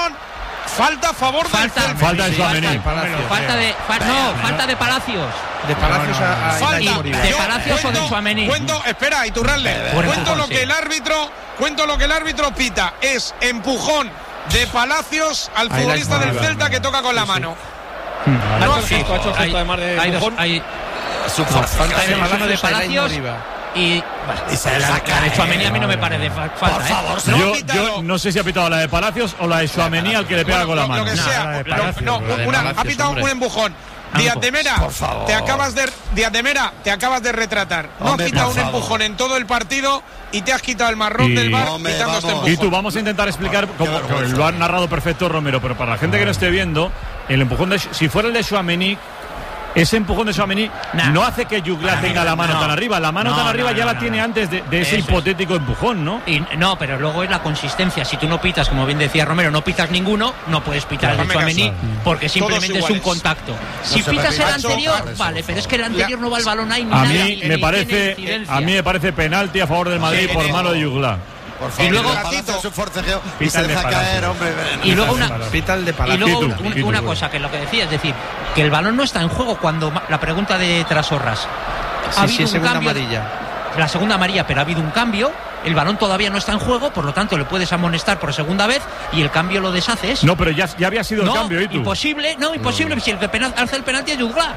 Falta a favor del Falta, Celta. Falta de Tchouaméni. falta de. fa- no, falta de Palacios. De Palacios No, no, no, a, a Falta. Ilai Moriba. de Yo Palacios o de cuento- Tchouaméni. Cuento, espera, Iturralde. Buen Cuento empujón, lo sí. que el árbitro, cuento lo que el árbitro pita. Es empujón de Palacios al Ahí la futbolista del Moriba. Celta que toca con la mano. Ha No, hecho sí. gesto, ha hecho Hay, gesto además de hay dos, empujón. hay, No, falta hay de de mano de Palacios a Ilai Palacios Moriba. y bueno, la, la de Tchouaméni a mí no me parece fa- falta. Por ¿eh? favor, No, Yo, quítalo. yo no sé si ha pitado la de Palacios o la de Tchouaméni al que le pega Bueno, con la lo- mano. Lo que sea. No, la de Lo- Palacios, no, la de una- Palacios, ha pitado hombre. un empujón. Díaz de Mera, por favor. te acabas de Díaz de Mera, te acabas de retratar. No Hombre, has quitado por un favor. empujón en todo el partido y te has quitado el marrón Y- del bar Hombre, quitando este vamos. empujón. Y tú, vamos a intentar explicar, como vergüenza. que lo ha narrado perfecto Romero, pero para la gente que no esté viendo, el empujón de, si fuera el de Tchouaméni, ese empujón de Tchouaméni Nah. no hace que Juglar Para mí tenga no, la mano no. tan arriba. La mano No, tan arriba no, ya no, la no, tiene no. antes de, de ese Eso es. hipotético empujón, ¿no? Y, no, pero luego es la consistencia. Si tú no pitas, como bien decía Romero, no pitas ninguno, no puedes pitar el de Hazme Tchouaméni caso. porque simplemente es un iguales. contacto. Si se pitas permite. el Macho, anterior, claro, eso, vale, por pero es favor. que el anterior no va al balón ahí ni A nada, mí ni- me ni tiene parece, incidencia. a mí me parece penalti a favor del Madrid Sí, por sí. mano de Juglar. Por favor, Y luego- el Palacio es un forcejeo y Pita se el de deja Palacio. caer, hombre. Y luego una, Pita el de y Palacios. luego Quito, un- un- quito. una cosa que es lo que decía, es decir, que el balón no está en juego cuando ma- la pregunta de Trasorras. Sí, Ha sí, habido un segunda cambio, amarilla. la segunda amarilla, pero ha habido un cambio, el balón todavía no está en juego, por lo tanto le puedes amonestar por segunda vez y el cambio lo deshaces. No, pero ya, ya había sido No, el cambio, ¿y tú? imposible, no, imposible, si el que penal, hace el penalti es Juglar.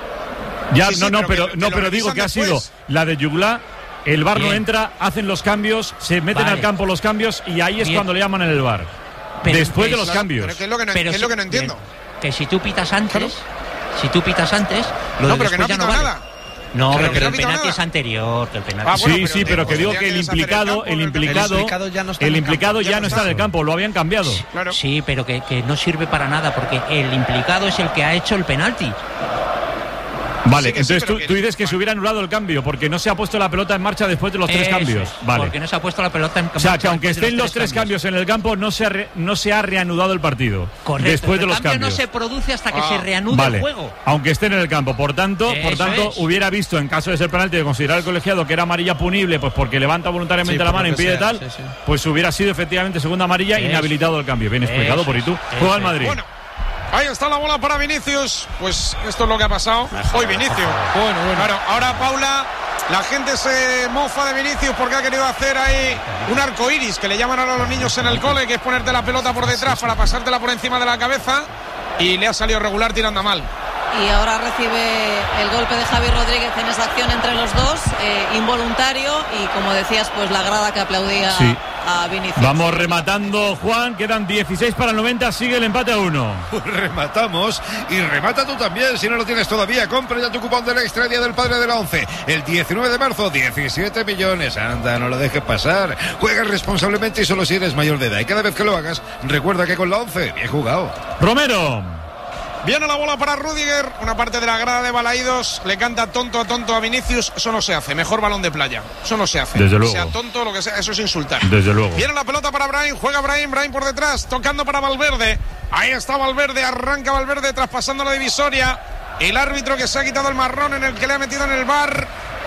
Ya, Sí, sí, no, no, pero pero, que- que no, lo pero digo revisan que ha sido después. la de Juglar. El V A R no Bien. entra, hacen los cambios, se meten Vale. al campo los cambios y ahí es Bien. cuando le llaman en el V A R. Pero- Después de pero- los cambios. Pero que es lo que no, Pero es si- lo que no entiendo. bien, que si tú pitas antes, si tú pitas antes, lo No, de pero que no ha después ya no pitado vale. nada. No, Pero pero, que no ha el pitado penalti nada. es anterior que el penalti. Ah, bueno, sí, pero sí, te- pero que digo tendría que el que deshacer el implicado, campo, el el implicado, El implicado ya no está el en el implicado campo. ya no está en el campo, lo habían cambiado. Claro. Sí, pero que, que no sirve para nada porque el implicado es el que ha hecho el penalti. Vale, Sí que sí, entonces pero tú, que- tú dices que se hubiera anulado el cambio porque no se ha puesto la pelota en marcha después de los tres Eso cambios. es, Vale. Porque no se ha puesto la pelota en O sea, marcha que aunque después de estén los tres cambios en el campo, no se ha, re- no se ha reanudado el partido. Correcto, después de el los cambio cambios. no se produce hasta que Ah, se reanude Vale, el juego. aunque estén en el campo. Por tanto, por Eso tanto es. hubiera visto, en caso de ser penalti, de considerar el colegiado que era amarilla punible, pues porque levanta voluntariamente Sí, la por mano, lo que impide sea, tal, sí, sí. pues hubiera sido efectivamente segunda amarilla, Eso. inhabilitado el cambio. Bien explicado Eso por es, Itu. eso Juega el es. Madrid. Bueno, ahí está la bola para Vinicius. Pues esto es lo que ha pasado. Hoy Vinicius. Bueno, bueno. Claro, ahora Paula, la gente se mofa de Vinicius porque ha querido hacer ahí un arco iris que le llaman ahora a los niños en el cole, que es ponerte la pelota por detrás para pasártela por encima de la cabeza. Y le ha salido regular tirando a mal. Y ahora recibe el golpe de Javi Rodríguez en esa acción entre los dos, eh, involuntario, y como decías, pues la grada que aplaudía Sí. a Vinicius. Vamos rematando, Juan. Quedan dieciséis para el noventa. Sigue el empate a uno. Pues rematamos y remata tú también si no lo tienes todavía. Compra ya tu cupón del Extra Día del Padre de la Once. El diecinueve de marzo, diecisiete millones. Anda, no lo dejes pasar. Juega responsablemente y solo si eres mayor de edad. Y cada vez que lo hagas, recuerda que con la Once, bien jugado. Romero. Viene la bola para Rüdiger, una parte de la grada de Balaídos, le canta tonto a tonto a Vinicius, eso no se hace, mejor balón de playa, eso no se hace. Desde luego. Sea tonto, lo que sea, eso es insultar. Desde luego. Viene la pelota para Brahim, juega Brahim, Brahim por detrás, tocando para Valverde, ahí está Valverde, arranca Valverde traspasando la divisoria, el árbitro que se ha quitado el marrón en el que le ha metido en el bar,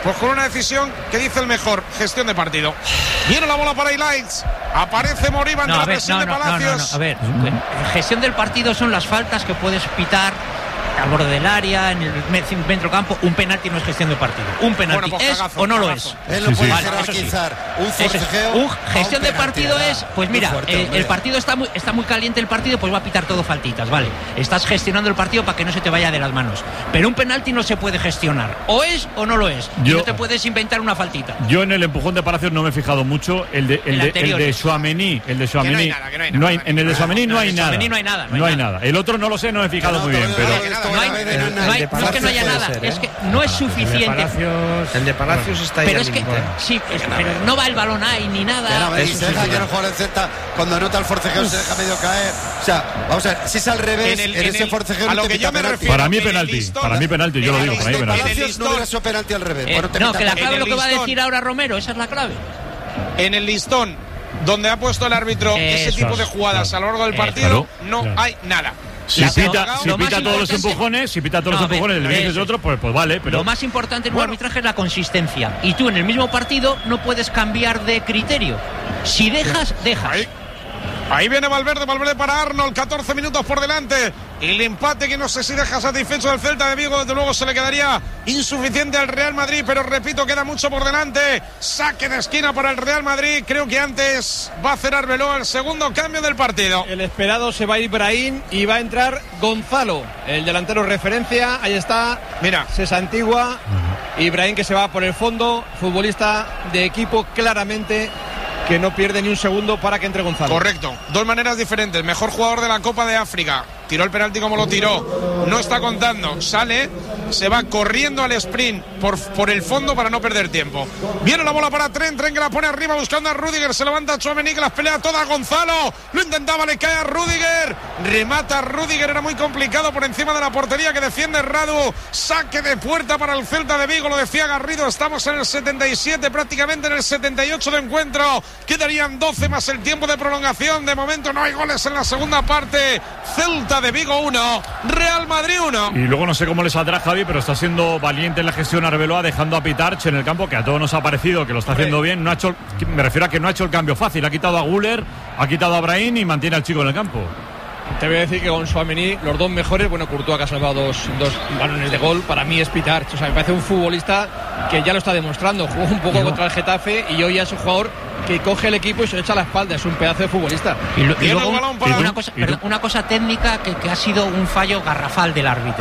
pues con una decisión que dice el mejor, gestión de partido. Viene la bola para Highlights, aparece Moriba ante No, la a ver, presión no, de no, no, Palacios. no, no, a ver, gestión del partido son las faltas que puedes pitar al borde del área, en el centrocampo. Un penalti no es gestión de partido. Un penalti Bueno, pues es cagazo, o no lo cagazo. es. Él lo puede Vale, eso sí. jerarquizar. Un Eso es. forcejeo. Un a gestión un de penalti, partido ¿verdad? es, pues Muy mira, fuerte, eh, hombre. el partido está muy, está muy caliente el partido, pues va a pitar todo faltitas, vale. Estás gestionando el partido para que no se te vaya de las manos. Pero un penalti no se puede gestionar. O es o no lo es. Y Yo- no te puedes inventar una faltita. Yo en el empujón de Palacios no me he fijado mucho. El de, el El de, anterior. el de Tchouaméni, el de Tchouaméni, Que no hay nada, que no hay no nada, hay- en el de Tchouaméni no, no, hay en el nada. Tchouaméni no hay nada, No hay nada. El otro no lo sé, no me he fijado muy bien, pero No hay, no hay- no hay- no es que no haya nada, es que no es suficiente. Palacios, El de Palacios está ahí. Pero al es que, límite. sí, es- pero no va el balón ahí ni nada. Ya no me Eso dice, sí, deja sí, que sí. no juega el Celta, cuando anota el forcejeo se deja medio caer. O sea, vamos a ver, si es al revés, En en, el- en ese el- forcejeo a no lo te que pita yo me penalti. refiero, para mí en el penalti. listón- Para mí penalti, yo lo en el digo, para mí listón- penalti. en el Palacios no listón- hubiera sido penalti al revés. Eh, Bueno, te no, pita que la penalti. clave En lo el que va a listón. decir ahora Romero, esa es la clave. En el listón donde ha puesto el árbitro ese Eso tipo es, de jugadas a lo largo del Eso. partido, Claro, no claro. hay nada. Si La- pita, lo- si lo pita más todos los importante- empujones, si pita todos No, los a ver, empujones, el eso inicio es es. otro, pues, pues vale, pero Lo más importante en un Bueno. arbitraje es la consistencia. Y tú en el mismo partido no puedes cambiar de criterio. Si dejas, dejas. Ahí, ahí viene Valverde, Valverde para Arnold, catorce minutos por delante. Y el empate que no sé si deja satisfecho al Celta de Vigo, desde luego se le quedaría insuficiente al Real Madrid, pero repito, queda mucho por delante. Saque de esquina para el Real Madrid, creo que antes va a hacer Arbeloa el segundo cambio del partido. El esperado se va a ir Brahim y va a entrar Gonzalo, el delantero referencia. Ahí está, Mira, Cesa Antigua. Ibrahim que se va por el fondo, futbolista de equipo claramente que no pierde ni un segundo para que entre Gonzalo. correcto, dos maneras diferentes. Mejor jugador de la Copa de África, tiró el penalti como lo tiró, no está contando, sale, se va corriendo al sprint por, por el fondo para no perder tiempo. Viene la bola para Trent, Trent que la pone arriba buscando a Rüdiger, se levanta Tchouaméni que las pelea todas, Gonzalo, lo intentaba, le cae a Rüdiger, remata Rüdiger, era muy complicado por encima de la portería que defiende Radu, saque de puerta para el Celta de Vigo, lo decía Garrido, estamos en el setenta y siete, prácticamente en el setenta y ocho de encuentro, quedarían doce más el tiempo de prolongación, de momento no hay goles en la segunda parte, Celta de Vigo uno, Real Madrid uno. y luego no sé cómo le saldrá Javi, pero está siendo valiente en la gestión Arbeloa, dejando a Pitarch en el campo, que a todos nos ha parecido que lo está haciendo bien. No ha hecho, me refiero a que no ha hecho el cambio fácil, ha quitado a Guller, ha quitado a Brahim y mantiene al chico en el campo. Te voy a decir que con Tchouaméni los dos mejores, bueno, Courtois que ha salvado dos, dos balones de gol, para mí es Pitarch. O sea, me parece un futbolista que ya lo está demostrando. Jugó un poco contra el Getafe y hoy ya es un jugador que coge el equipo y se lo echa a la espalda. Es un pedazo de futbolista. Y, lo- y Viene luego el balón para- una, cosa, perdón, una cosa técnica que, que ha sido un fallo garrafal del árbitro.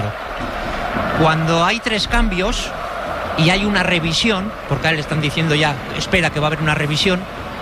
Cuando hay tres cambios y hay una revisión, porque a él le están diciendo ya, espera que va a haber una revisión,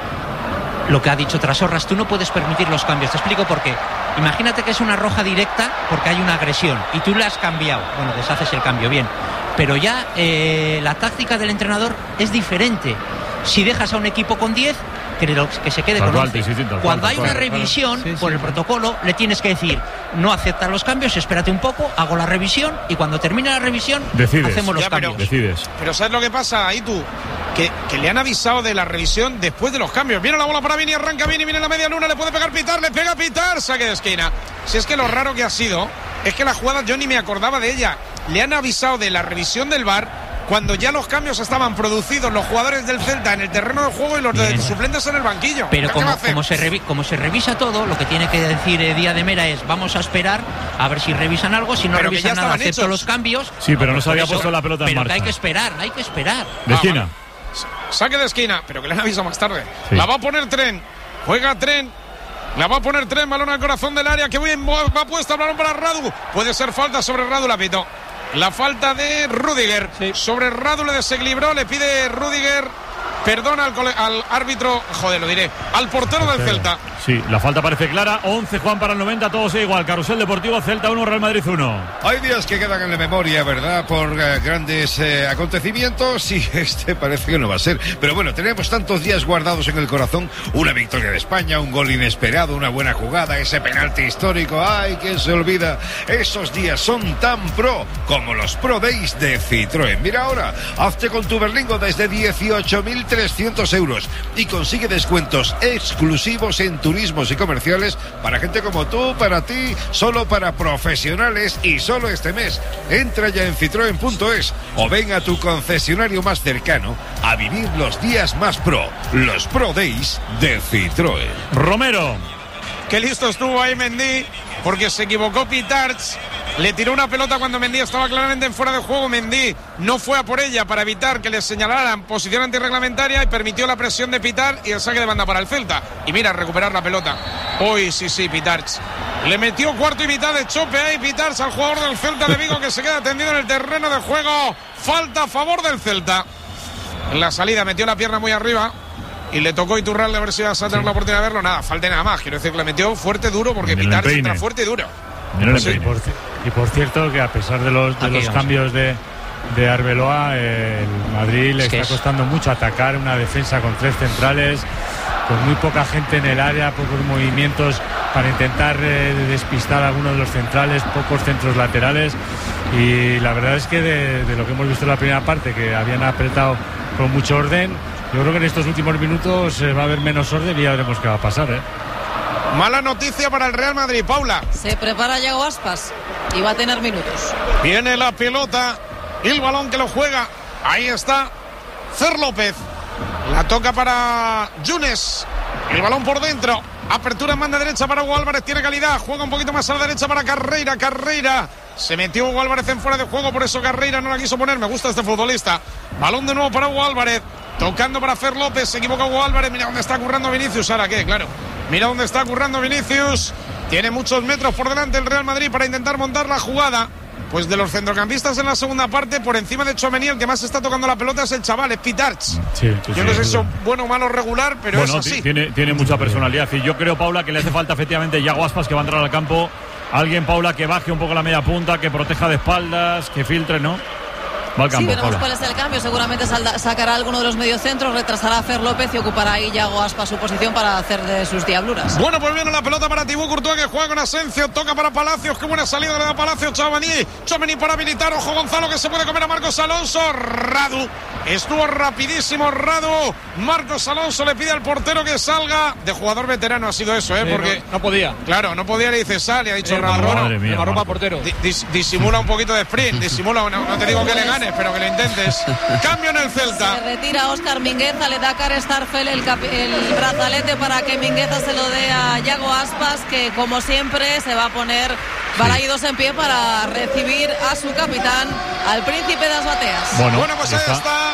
lo que ha dicho Trasorras, tú no puedes permitir los cambios. Te explico por qué. Imagínate que es una roja directa porque hay una agresión y tú la has cambiado. Bueno, deshaces el cambio, bien. Pero ya eh, la táctica del entrenador es diferente. Si dejas a un equipo con diez, que, lo- que se quede Tal con cual, once. sí, sí, tal cual, Cuando tal hay cual. una revisión Sí, sí. por el protocolo, le tienes que decir, no aceptas los cambios, espérate un poco, hago la revisión y cuando termine la revisión, Decides. hacemos los Ya, pero- cambios. Decides. Pero ¿sabes lo que pasa ahí tú? Que, que le han avisado de la revisión después de los cambios. Viene la bola para Vini, arranca Vini, viene la media luna, le puede pegar Pitar, le pega Pitar, saque de esquina. Si es que lo raro que ha sido es que la jugada yo ni me acordaba de ella. Le han avisado de la revisión del V A R cuando ya los cambios estaban producidos, los jugadores del Celta en el terreno de juego y los de Bien. suplentes en el banquillo. Pero ¿Qué como, va a hacer? como, se revi- como se revisa todo, lo que tiene que decir eh, Díaz de Mera es vamos a esperar a ver si revisan algo, si no Pero que ya revisan nada, estaban acepto hechos. los cambios. Sí, pero no se por había eso- puesto la pelota en pero que marcha. hay que esperar, hay que esperar. De Ah, esquina. vale. Saque de esquina, pero que le han avisado más tarde. Sí. La va a poner Tren. Juega Tren. La va a poner Tren, balón al corazón del área. Que bien va puesta el balón para Radu. Puede ser falta sobre Radu, la pito. La falta de Rüdiger. Sobre Radu le desequilibró, le pide Rüdiger perdón al, cole- al árbitro, joder, lo diré, al portero del Celta. Sí, la falta parece clara. once Juan para el noventa, todo sigue igual. Carrusel Deportivo, Celta uno, Real Madrid uno. Hay días que quedan en la memoria, ¿verdad? Por eh, grandes eh, acontecimientos y este parece que no va a ser. Pero bueno, tenemos tantos días guardados en el corazón. Una victoria de España, un gol inesperado, una buena jugada, ese penalti histórico. ¡Ay, quién se olvida! Esos días son tan pro como los Pro Days de Citroën. Mira ahora, hazte con tu Berlingo desde dieciocho mil trescientos euros y consigue descuentos exclusivos en turismos y comerciales para gente como tú, para ti, solo para profesionales y solo este mes. Entra ya en citroen punto es o ven a tu concesionario más cercano a vivir los días más pro, los Pro Days de Citroën. Romero. Qué listo estuvo ahí Mendy, porque se equivocó Pitarch. Le tiró una pelota cuando Mendy estaba claramente en fuera de juego. Mendy no fue a por ella para evitar que le señalaran posición antirreglamentaria y permitió la presión de Pitar y el saque de banda para el Celta. Y mira, recuperar la pelota. Hoy sí, sí, Pitarch. Le metió cuarto y mitad de chope ahí Pitarch al jugador del Celta de Vigo, que se queda tendido en el terreno de juego. Falta a favor del Celta. En la salida metió la pierna muy arriba y le tocó Iturralde a ver si iba a tener sí. la oportunidad de verlo. Nada, falta nada más. Quiero decir, le metió fuerte, duro, porque Pitarch entra fuerte y duro. Sí, y, por, y por cierto que a pesar de los, de los cambios de, de Arbeloa, eh, el Madrid le es está es... costando mucho atacar una defensa con tres centrales, con muy poca gente en el área, pocos movimientos para intentar eh, despistar a algunos de los centrales, pocos centros laterales, y la verdad es que de, de lo que hemos visto en la primera parte, que habían apretado con mucho orden, yo creo que en estos últimos minutos eh, va a haber menos orden y ya veremos qué va a pasar, ¿eh? Mala noticia para el Real Madrid, Paula. Se prepara Yago Aspas y va a tener minutos. Viene la pelota y el balón que lo juega. Ahí está Fer López. La toca para Yunes. El balón por dentro. Apertura en banda derecha para Hugo Álvarez. Tiene calidad. Juega un poquito más a la derecha para Carreira. Carreira. Se metió Hugo Álvarez en fuera de juego. Por eso Carreira no la quiso poner. Me gusta este futbolista. Balón de nuevo para Hugo Álvarez. Tocando para Fer López. Se equivoca Hugo Álvarez. Mira dónde está currando Vinicius. ¿Ahora qué? Claro. Mira dónde está currando Vinicius. Tiene muchos metros por delante el Real Madrid para intentar montar la jugada. Pues de los centrocampistas en la segunda parte, por encima de Tchouaméni, el que más está tocando la pelota es el chaval, es Pitarch. Sí, sí, yo no sé si es bueno o malo regular, pero bueno, es así. Tiene, tiene mucha personalidad. Y yo creo, Paula, que le hace falta efectivamente Yago Aspas, que va a entrar al campo. Alguien, Paula, que baje un poco la media punta, que proteja de espaldas, que filtre, ¿no? Va al campo, sí, veremos Paula. cuál es el cambio. Seguramente salda, sacará alguno de los mediocentros, retrasará a Fer López y ocupará ahí Yago Aspas su posición para hacer de sus diabluras. Bueno, pues viene la pelota para Thibaut Courtois, que juega con Asensio, toca para Palacios, qué buena salida le da Palacios, Tchouaméni, Tchouaméni para habilitar, ojo Gonzalo, que se puede comer a Marcos Alonso. Radu, estuvo rapidísimo Radu. Marcos Alonso le pide al portero que salga. De jugador veterano ha sido eso, ¿eh? Sí, porque no, no podía. Claro, no podía, le dice sal, y ha dicho eh, Radu. Madre mía, el marrón portero. Dis, disimula un poquito de sprint, disimula, no, no te digo que le ganes, pero que le intentes. Cambio en el Celta. Se retira Óscar Mingueza, le da Karl Starfel el, el brazalete para que Mingueza se lo dé a Yago Aspas, que como siempre se va a poner balaídos en pie para recibir a su capitán, al príncipe de las bateas. Bueno, bueno pues ahí está. está.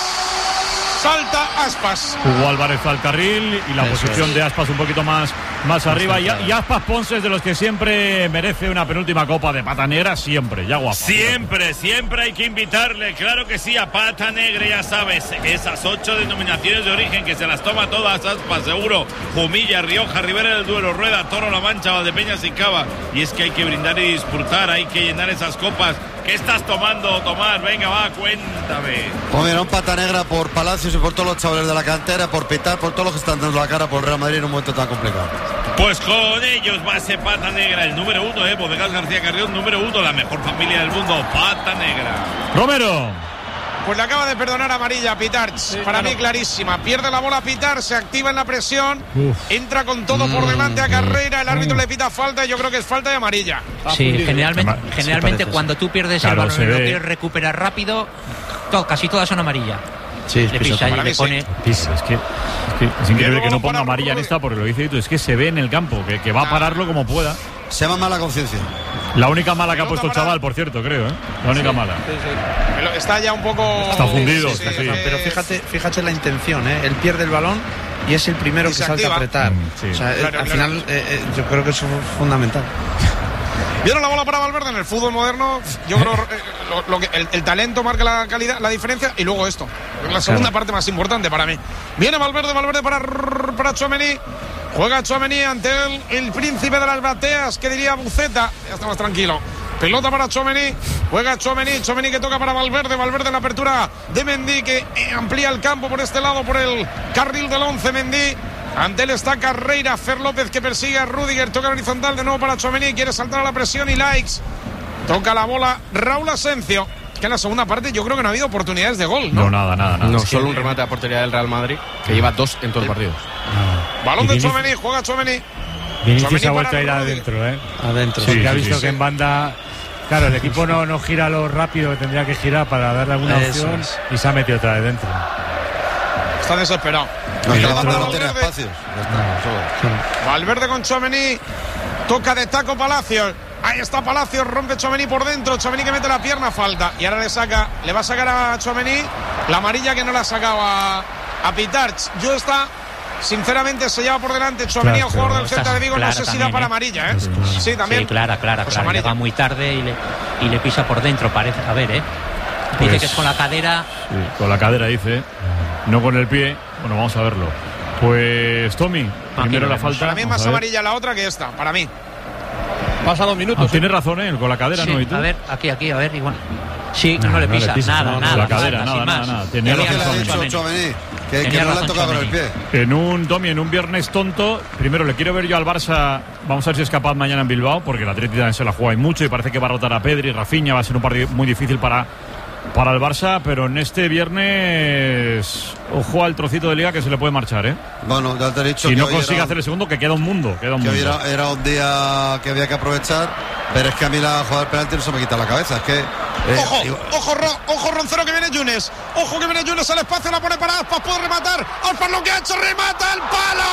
Salta Aspas. Hugo Álvarez al carril y la Eso posición es. de Aspas un poquito más, más arriba. Y, y Aspas Ponce es de los que siempre merece una penúltima copa de Pata Negra, siempre. Ya guapa. Siempre, siempre hay que invitarle, claro que sí, a Pata Negra, ya sabes, esas ocho denominaciones de origen que se las toma todas Aspas, seguro. Jumilla, Rioja, Ribera del Duero, Rueda, Toro, La Mancha, Valdepeñas y Cava. Y es que hay que brindar y disfrutar, hay que llenar esas copas. ¿Qué estás tomando, Tomás? Venga, va, cuéntame. Pues mira, un Pata Negra por Palacios y por todos los chavales de la cantera, por Pitar, por todos los que están dando la cara por el Real Madrid en un momento tan complicado. Pues con ellos va ese Pata Negra, el número uno, eh, Bodegas García Carrión, número uno, la mejor familia del mundo, Pata Negra. Romero. Pues le acaba de perdonar amarilla a Pitarch, sí, para claro. mí clarísima. Pierde la bola a Pitar, se activa en la presión, Uf. entra con todo mm, por delante a Carreira, el árbitro mm. le pita falta y yo creo que es falta de amarilla. Sí, generalmente, generalmente sí, cuando tú pierdes claro, el balón y lo quieres recuperar rápido, to, casi todas son amarillas. Sí, le pisa y le pone. Sí. Es, que, es, que, es increíble que no ponga amarilla en esta, porque lo dice tú, es que se ve en el campo, que, que va a pararlo como pueda. Se llama mala conciencia. La única mala que ha puesto el chaval, por cierto, creo, ¿eh? La única sí, mala. Sí, sí. Está ya un poco. Está fundido. Sí, sí, sí. Pero fíjate, fíjate la intención, ¿eh? Él pierde el balón y es el primero que salta activa. a apretar. Mm, sí. O sea, claro, al claro. final, eh, eh, yo creo que eso es fundamental. Vieron la bola para Valverde en el fútbol moderno. Yo creo eh, lo, lo que el, el talento marca la calidad, la diferencia, y luego esto. Es la segunda claro. parte más importante para mí. Viene Valverde, Valverde para, para Tchouaméni. Juega Tchouaméni ante el, el príncipe de las bateas, que diría Buceta. Ya está más tranquilo. Pelota para Tchouaméni. Juega Tchouaméni. Tchouaméni que toca para Valverde. Valverde en la apertura de Mendy, que amplía el campo por este lado, por el carril del once. Mendy. Ante él está Carreira. Fer López que persigue a Rüdiger. Toca horizontal de nuevo para Tchouaméni. Quiere saltar a la presión y Likes. Toca la bola Raúl Asensio. que en la segunda parte yo creo que no ha habido oportunidades de gol, ¿no? No, nada, nada, nada. No, solo un remate a portería del Real Madrid, que lleva dos en todo el partido. Balón de Tchouaméni, juega Tchouaméni. Vinicius ha vuelto a ir adentro, ¿eh? Adentro. Porque Sí, ha sí, visto sí, que sí. en banda. Claro, el equipo no, no gira lo rápido que tendría que girar para darle alguna Eso opción es. y se ha metido otra vez dentro. Está desesperado. No, es que la Dentro. banda no tiene espacios. Ya está, eso. Valverde con Tchouaméni. Toca de taco Palacios. Ahí está Palacios, rompe Tchouaméni por dentro. Tchouaméni que mete la pierna, falta. Y ahora le saca, le va a sacar a Tchouaméni la amarilla que no le ha sacado a, a Pitarch. Yo está, sinceramente, se lleva por delante Tchouaméni, Claro, el jugador del esta Celta de es Vigo. No clara sé si da también, para ¿eh? amarilla, ¿eh? Sí, también. Sí, clara, clara, Pues clara. amarilla. Llega muy tarde y le, y le pisa por dentro, parece. A ver, ¿eh? Dice Pues- que es con la cadera. Sí, con la cadera dice, no con el pie. Bueno, vamos a verlo. Pues Tommy, primero lo la vemos. falta. Para mí es vamos más a ver. amarilla la otra que esta, para mí. Pasa dos minutos. Ah, tienes razón, ¿eh? Con la cadera, Sí, ¿no? ¿Y tú? a ver, aquí, aquí, a ver, igual. Sí, no, No, le no le pisa, pisa, nada, no, no, nada. la cadera, nada, nada, sin nada, más. nada. Tenía ¿Qué razón le ha Tchouaméni. dicho Tchouaméni? Que, que Tenía no le ha razón tocado con el Tchouaméni. pie. En un Tommy, en un viernes tonto, primero le quiero ver yo al Barça, vamos a ver si es capaz mañana en Bilbao, porque el Atlético también se la juega y mucho y parece que va a rotar a Pedri, Rafinha, va a ser un partido muy difícil para, para el Barça, pero en este viernes, ojo al trocito de liga que se le puede marchar, ¿eh? Bueno, ya te he dicho Si que no hoy consigue era- hacer el segundo, que queda un mundo, queda un que hoy mundo. era, era un día que había que aprovechar, pero es que a mí la jugada del penalti no se me quita la cabeza. Es que. eh, Ojo, digo, ojo, Ro- ojo, Roncero que viene Yunes. Ojo que viene Yunes al espacio, la pone para Aspas, puede rematar. Aspas lo que ha hecho, remata el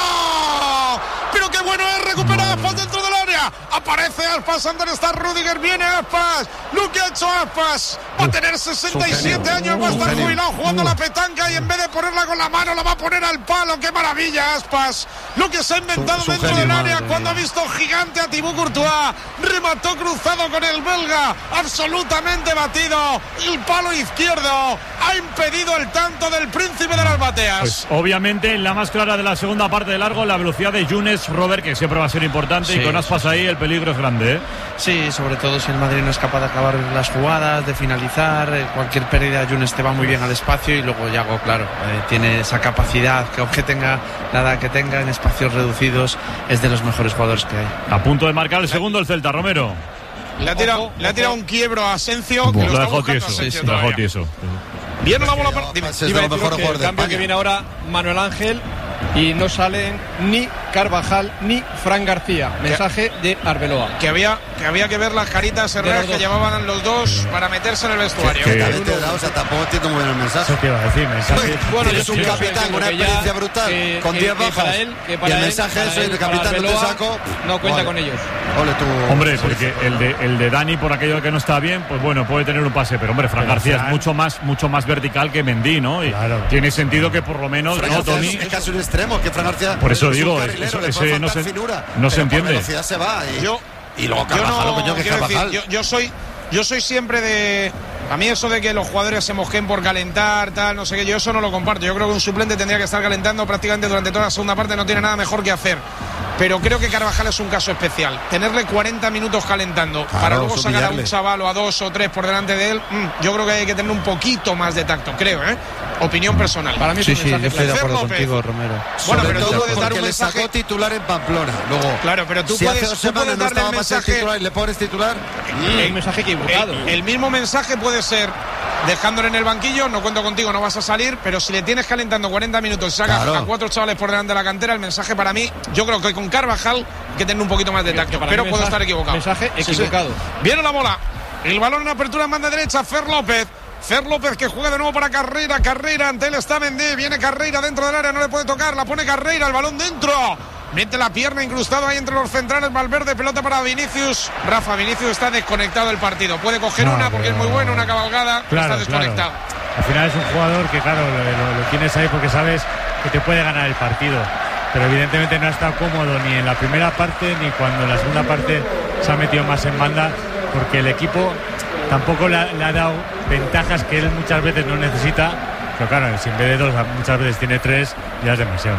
palo. Pero qué bueno es recuperar Aspas dentro del área. Aparece Aspas, Ander está Rudiger, viene Aspas. Lo que ha hecho Aspas. Va a tener sesenta y siete años, va a estar jubilado jugando la petanca y en vez de ponerla con la mano la va a poner al palo. Qué maravilla, Aspas. Lo que se ha inventado Su- su dentro genio, del área madre cuando ha mía. visto gigante a Thibaut Courtois. Remató cruzado con el belga. Absolutamente batido. El palo izquierdo ha impedido el tanto del príncipe de las bateas. Pues obviamente la más clara de la segunda parte de largo, la velocidad de Yunes Robert, que siempre va a ser importante, Sí, y con Aspas ahí el peligro es grande, ¿eh? Sí, sobre todo si el Madrid no es capaz de acabar las jugadas, de finalizar, eh, cualquier pérdida, Yunes te va muy bien al espacio y luego Yago, claro, eh, tiene esa capacidad que aunque tenga la edad que tenga en espacios reducidos, es de los mejores jugadores que hay. A punto de marcar el segundo el Celta, Romero. Le ha tirado, Ojo, le ha tirado ojo. un quiebro a Asensio que Lo lo está dejó buscando tieso, Asensio lo dejó todavía. tieso. Viene la bola para... Dime. Es de Iba a los deciros mejores que el jugadores de cambio que España. viene ahora Manuel Ángel y no salen ni Carvajal ni Fran García. Mensaje de Arbeloa. Que había, que había que ver las caritas De herreras los que dos. llevaban los dos para meterse en el vestuario. Que- También te da, o sea, tampoco entiendo muy bien el mensaje. Eso te iba a decir, mensaje. Bueno, Tienes yo un sí, capitán yo con una creo que experiencia ya, brutal, que- con que- diez que bajas. para él- que para y el él- mensaje para es: soy él, el para capitán, no te Arbeloa, saco. no cuenta Vale. con ellos. Ole tú. Hombre, porque el de, el de Dani, por aquello de que no está bien, pues bueno, puede tener un pase, pero hombre, Fran Pero García Fran- es mucho más, mucho más vertical que Mendy, ¿no? Y Claro. tiene sentido que por lo menos, Fran ¿no, García Tommy? es, es casi un extremo, que Fran García. Por eso es un digo, carrilero, eso- le ese puede no faltar se- finura, no se pero por entiende. velocidad se va. Y, Yo, y luego yo Carvajal, no, lo coño que es quiero decir, Carvajal. yo, yo soy yo soy siempre de a mí eso de que los jugadores se mojen por calentar, tal, no sé qué, yo eso no lo comparto. Yo creo que un suplente tendría que estar calentando prácticamente durante toda la segunda parte, no tiene nada mejor que hacer. Pero creo que Carvajal es un caso especial. Tenerle cuarenta minutos calentando Claro, para luego es sacar a un humillarle. chaval o a dos o tres por delante de él, mm, yo creo que hay que tener un poquito más de tacto, creo, ¿eh? Opinión personal. Para mí es Sí, un sí, mensaje yo estoy de claro. acuerdo López. contigo, Romero. Bueno, Sobre pero tú todo puedes dar porque un le mensaje. sacó titular en Pamplona. Luego, Claro, pero tú si puedes, hace dos tú puedes semanas no darle estaba el para ser mensaje. titular y le pones titular. Un mensaje equivocado. El, el mismo mensaje puede ser dejándole en el banquillo, no cuento contigo, no vas a salir, pero si le tienes calentando cuarenta minutos y sacas Claro. a cuatro chavales por delante de la cantera, el mensaje para mí, yo creo que con Carvajal hay que tener un poquito más de tacto, para pero mí puedo mensaje- estar equivocado. mensaje Sí, sí. equivocado. Viene la bola, el balón en apertura en banda derecha, Fer López. Fer López que juega de nuevo para Carreira, Carreira, ante él está Mendy, viene Carreira dentro del área, no le puede tocar, la pone Carreira, el balón dentro. Mete la pierna incrustado ahí entre los centrales, Valverde, pelota para Vinicius. Rafa, Vinicius está desconectado del partido. Puede coger No, una porque es muy bueno, una cabalgada, pero Claro, está desconectado. claro. Al final es un jugador que, claro, lo, lo- lo tienes ahí porque sabes que te puede ganar el partido. Pero evidentemente no ha estado cómodo ni en la primera parte ni cuando en la segunda parte se ha metido más en banda, porque el equipo tampoco le ha, le ha dado ventajas que él muchas veces no necesita. Pero claro, si en vez de dos muchas veces tiene tres, ya es demasiado.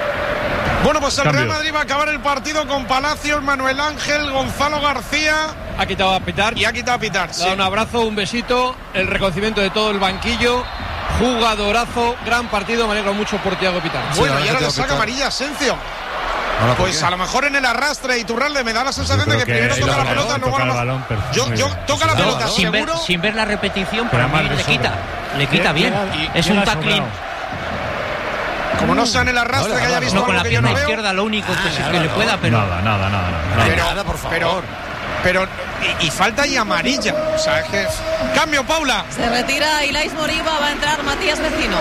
Bueno, pues el Cambio. Real Madrid va a acabar el partido con Palacios, Manuel Ángel, Gonzalo García Ha quitado a Pitar. y ha quitado a Pitar. Le Sí. da un abrazo, un besito, el reconocimiento de todo el banquillo. Jugadorazo, gran partido, me alegro mucho por Thiago Pitar. Sí, Bueno, la y verdad ahora que le te va a saca pitar. amarilla Asensio. Pues a lo mejor en el arrastre Iturralde me da la sensación de que, que primero toca la pelota, luego la balón. Yo, yo toca la pelota, sin ver, seguro. sin ver la repetición, pero a mí le quita, le quita bien. Y, es un tackling. Como no sea en el arrastre no, que haya visto no, con la pierna no izquierda lo único que, ah, que, que le pueda, pero nada, nada, nada, nada. Pero, nada, por favor. Pero, pero y, y falta y amarilla, o sea, es que cambio, Paula. Se retira Ilais Moriba, va a entrar Matías Vecino.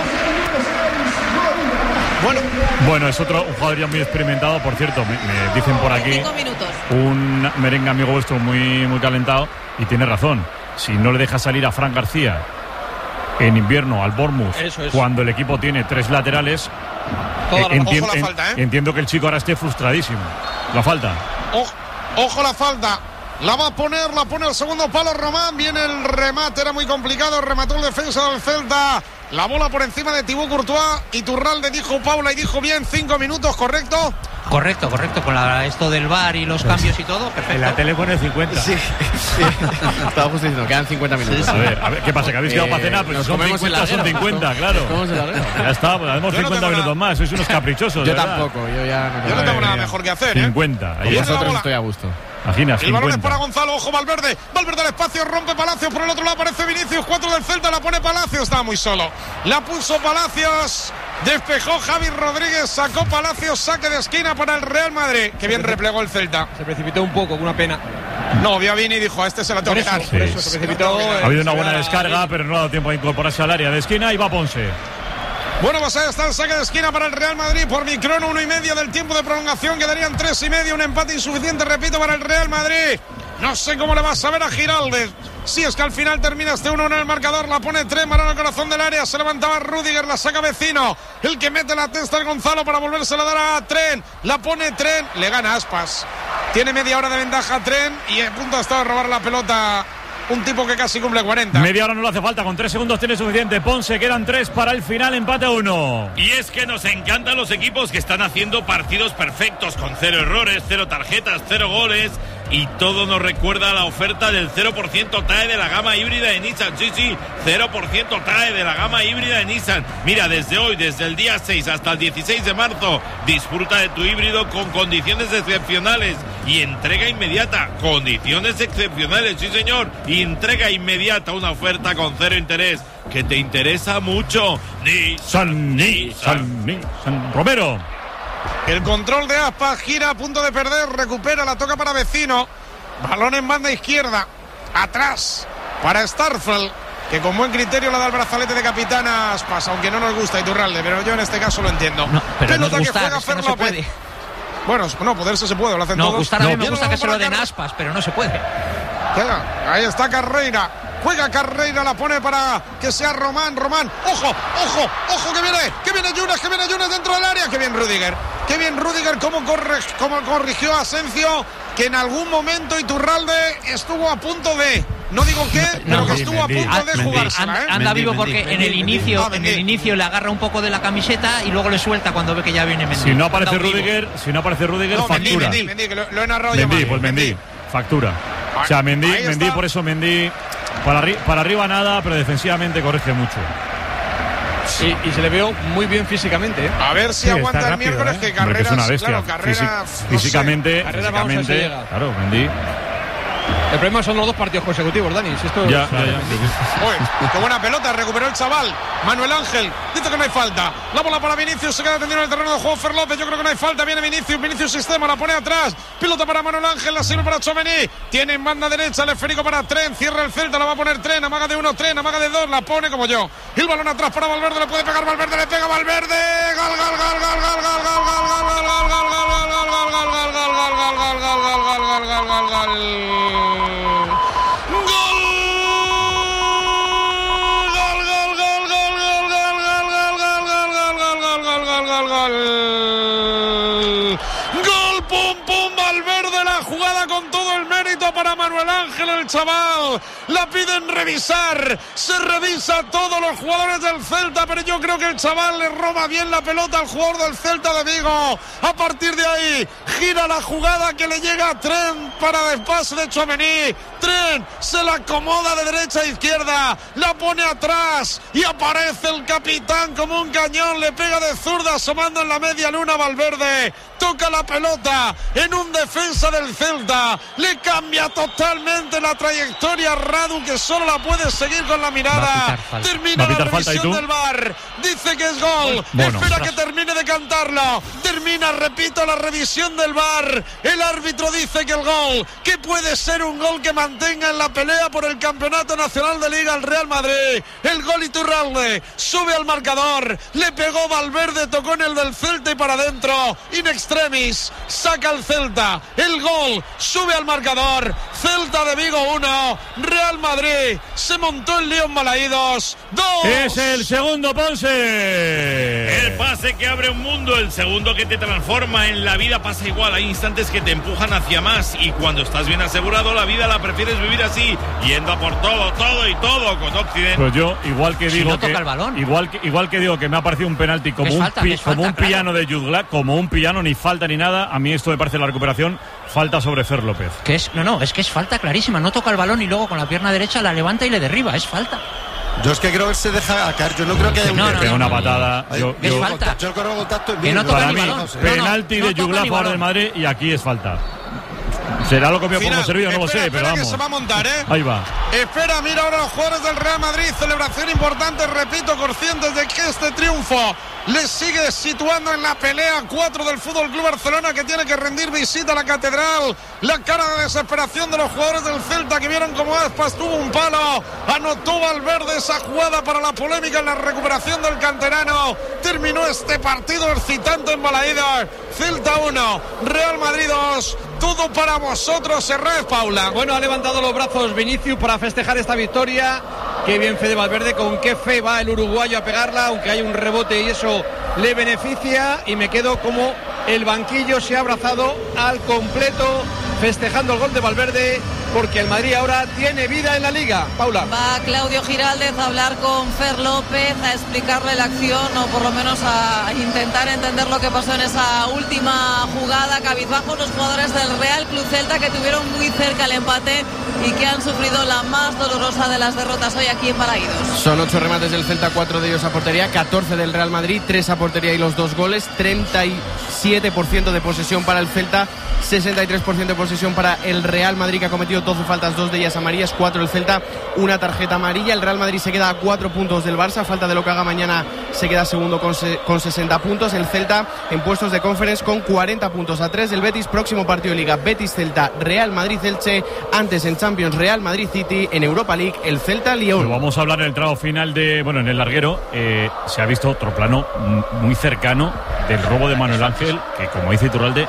Bueno, bueno, es otro un jugador ya muy experimentado, por cierto, me, me dicen por aquí. Cinco minutos. Un merengue amigo vuestro muy muy calentado y tiene razón. Si no le deja salir a Fran García en invierno al Bournemouth es. cuando el equipo tiene tres laterales, eh, enti ojo la falta, ¿eh? entiendo que el chico ahora esté frustradísimo. La falta. Ojo, ojo la falta. La va a poner, la pone el segundo palo Román. Viene el remate, era muy complicado. Remató el defensa del Celta. La bola por encima de Thibaut Courtois. Iturralde dijo Paula y dijo bien, cinco minutos, ¿correcto? Correcto, correcto, con la, esto del V A R y los cambios y todo, perfecto. En la tele pone cincuenta. Sí, sí. Estaba justo diciendo, quedan cincuenta minutos. Sí, sí. A ver, a ver, ¿qué pasa? ¿Que habéis quedado eh, para cenar? Pues son cincuenta, son cincuenta, claro. Ya está, pues hacemos cincuenta minutos nada. más, sois unos caprichosos. Yo tampoco, yo ya no, yo no tengo nada mejor que hacer, ¿eh? cincuenta. Ahí vosotros estoy a gusto. Imagina, el balón es para Gonzalo, ojo Valverde, Valverde al espacio, rompe Palacios, por el otro lado aparece Vinicius, cuatro del Celta, la pone Palacios, estaba muy solo, la puso Palacios, despejó Javi Rodríguez, sacó Palacios, saque de esquina para el Real Madrid, que bien replegó el Celta. Se precipitó un poco, con una pena. No, vio a Vini y dijo, a este se la tengo que dar. Por eso se precipitó. Ha habido una buena descarga, pero no ha dado tiempo a incorporarse al área de esquina y va Ponce. Bueno, pues ahí está el saque de esquina para el Real Madrid por mi crono, uno y medio del tiempo de prolongación, quedarían tres y medio, un empate insuficiente, repito, para el Real Madrid. No sé cómo le vas a ver a Giraldez. Si es que al final termina este uno en el marcador, la pone Trent, balón al corazón del área, se levantaba Rüdiger, la saca Vecino, el que mete la testa al Gonzalo para volvérsela a dar a Trent, la pone Trent, le gana Aspas. Tiene media hora de ventaja Trent y a punto ha estado de robar la pelota un tipo que casi cumple cuarenta. Media hora no le hace falta, con tres segundos tiene suficiente. Ponce, quedan tres para el final, empate a uno. Y es que nos encantan los equipos que están haciendo partidos perfectos, con cero errores, cero tarjetas, cero goles. Y todo nos recuerda a la oferta del cero por ciento T A E de la gama híbrida de Nissan. Sí, sí, cero por ciento T A E de la gama híbrida de Nissan. Mira, desde hoy, desde el día seis hasta el dieciséis de marzo, disfruta de tu híbrido con condiciones excepcionales y entrega inmediata. Condiciones excepcionales, sí señor. Y entrega inmediata, una oferta con cero interés que te interesa mucho. Nissan, Nissan, Nissan. Romero. El control de Aspas, gira a punto de perder, recupera, la toca para Vecino. Balón en banda izquierda, atrás para Starfel, que con buen criterio le da el brazalete de capitán a Aspas, aunque no nos gusta Iturralde, pero yo en este caso lo entiendo. No, pero pelota gustar, que juega es que no Fer López. puede. Bueno, no, poderse se puede, lo hacen no, todos. Gustar a no, mí me gusta que se lo den Car... Aspas, pero no se puede. Ahí está Carreira. Juega Carreira, la pone para que sea Román, Román, ojo, ojo, ojo que viene, que viene Yunes, que viene Yunes dentro del área, que bien Rüdiger, que bien Rüdiger, cómo, corre, cómo corrigió a Asensio, que en algún momento Iturralde estuvo a punto de, no digo qué, no, pero que estuvo a punto de jugársela, ¿eh? Anda vivo porque en el inicio, en el inicio le agarra un poco de la camiseta y luego le suelta cuando ve que ya viene Mendy. Si no aparece Rüdiger, si no aparece Rüdiger, no, factura. Mendy, Mendy, que lo, lo he narrado Mendy, ya pues Mendy, factura. O sea, Mendy, Mendy por eso Mendy para, arri para arriba nada, pero defensivamente corrige mucho. Sí, y se le veo muy bien físicamente, ¿eh? A ver si sí, aguanta rápido, el miércoles, ¿eh? Que Carreras, es una bestia. Claro, Carreras, Físic físicamente, no sé. físicamente, claro, Mendy. El problema son los dos partidos consecutivos, Dani. Si esto ya, es... ya, ya. Uy, qué buena pelota, recuperó el chaval. Manuel Ángel, dice que no hay falta. La bola para Vinicius, se queda tendido en el terreno de juego Fer López. Yo creo que no hay falta. Viene Vinicius, Vinicius sistema, la pone atrás. Pilota para Manuel Ángel, la sirve para Tchouaméni. Tiene en banda derecha el esférico para Trent. Cierra el Celta, la va a poner Trent. Amaga de uno, Trent, amaga de dos, la pone como yo. Y el balón atrás para Valverde, le puede pegar Valverde, le pega Valverde. Gal, gal, gal, gal, gal, gal, gal, gal, gal, gal, gal, gal, gal, gal, gal, gal, gal. Gol, pum, pum, Valverde, la jugada con todo el mérito para Manuel Ángel, el chaval. La piden revisar, se revisa a todos los jugadores del Celta, pero yo creo que el chaval le roba bien la pelota al jugador del Celta de Vigo. A partir de ahí, gira la jugada que le llega a Trent para despacio de Tchouaméni. Trent se la acomoda de derecha a izquierda, la pone atrás y aparece el capitán como un cañón, le pega de zurda asomando en la media luna Valverde. toca la pelota en un defensa del Celta, le cambia totalmente la trayectoria a Radu, que solo la puede seguir con la mirada. Termina la revisión del V A R, dice que es gol, bueno, espera que termine de cantarlo, termina, repito, la revisión del V A R, el árbitro dice que el gol, que puede ser un gol que mantenga en la pelea por el campeonato nacional de Liga al Real Madrid. El gol Iturralde sube al marcador, le pegó Valverde, tocó en el del Celta y para adentro, in extremis, saca el Celta, el gol sube al marcador. Celta de Vigo uno, Real Madrid se montó el lío en Balaídos dos. Es el segundo, Ponce. El pase que abre un mundo, el segundo que te transforma. En la vida pasa igual, hay instantes que te empujan hacia más y cuando estás bien asegurado la vida la prefieres vivir así, yendo a por todo, todo y todo con Occident. Pues yo igual que digo si no que toca el balón. igual que igual que digo que me ha parecido un penalti como un falta, pi, falta, como un claro. piano de Jutgla, como un piano, ni falta ni nada. A mí esto me parece la recuperación falta sobre Fer López. Que es, no, no, es que es falta clarísima. No toca el balón y luego con la pierna derecha la levanta y le derriba. Es falta. Yo es que creo que se deja caer. Yo no creo que haya no, un... no, Pega no, una no, patada. no, Yo, es yo, falta. Yo creo que contacto en Que no mí. toca para ni mí, balón. penalti No, no, de no Jutgla a toca ni favor del balón. Madrid y aquí es falta. Será lo que veo como servido, no lo sé, espera, pero espera vamos. que se va a montar, ¿eh? Ahí va. Espera, mira ahora los jugadores del Real Madrid. Celebración importante, repito, conscientes de que este triunfo les sigue situando en la pelea cuatro del Fútbol Club Barcelona, que tiene que rendir visita a la Catedral. La cara de desesperación de los jugadores del Celta, que vieron como Aspas tuvo un palo, anotó Valverde esa jugada para la polémica en la recuperación del canterano. Terminó este partido excitante en Balaídos. Celta uno, Real Madrid dos. Todo para vosotros, Herrera, Paula. Bueno, ha levantado los brazos Vinicius para festejar esta victoria. Qué bien Fede Valverde, con qué fe va el uruguayo a pegarla, aunque hay un rebote y eso le beneficia. Y me quedo como el banquillo se ha abrazado al completo, festejando el gol de Valverde, porque el Madrid ahora tiene vida en la Liga. Paula. Va Claudio Giraldez a hablar con Fer López, a explicarle la acción o por lo menos a intentar entender lo que pasó en esa última jugada. Cabizbajo los jugadores del Real Club Celta, que tuvieron muy cerca el empate y que han sufrido la más dolorosa de las derrotas hoy aquí en Balaídos. Son ocho remates del Celta, cuatro de ellos a portería, catorce del Real Madrid, tres a portería y los dos goles, treinta y siete por ciento de posesión para el Celta, sesenta y tres por ciento de posesión para el Real Madrid, que ha cometido doce faltas, dos de ellas amarillas, cuatro el Celta, una tarjeta amarilla. El Real Madrid se queda a cuatro puntos del Barça, falta de lo que haga mañana se queda segundo con, se, con sesenta puntos. El Celta en puestos de Conference con cuarenta puntos, a tres del Betis. Próximo partido de Liga, Betis-Celta, Real Madrid-Elche, antes en Champions Real Madrid-City, en Europa League el Celta-Lyon. Pero vamos a hablar en el tramo final de, bueno, en el larguero, eh, se ha visto otro plano muy cercano del robo de Manuel Ángel, que como dice Iturralde,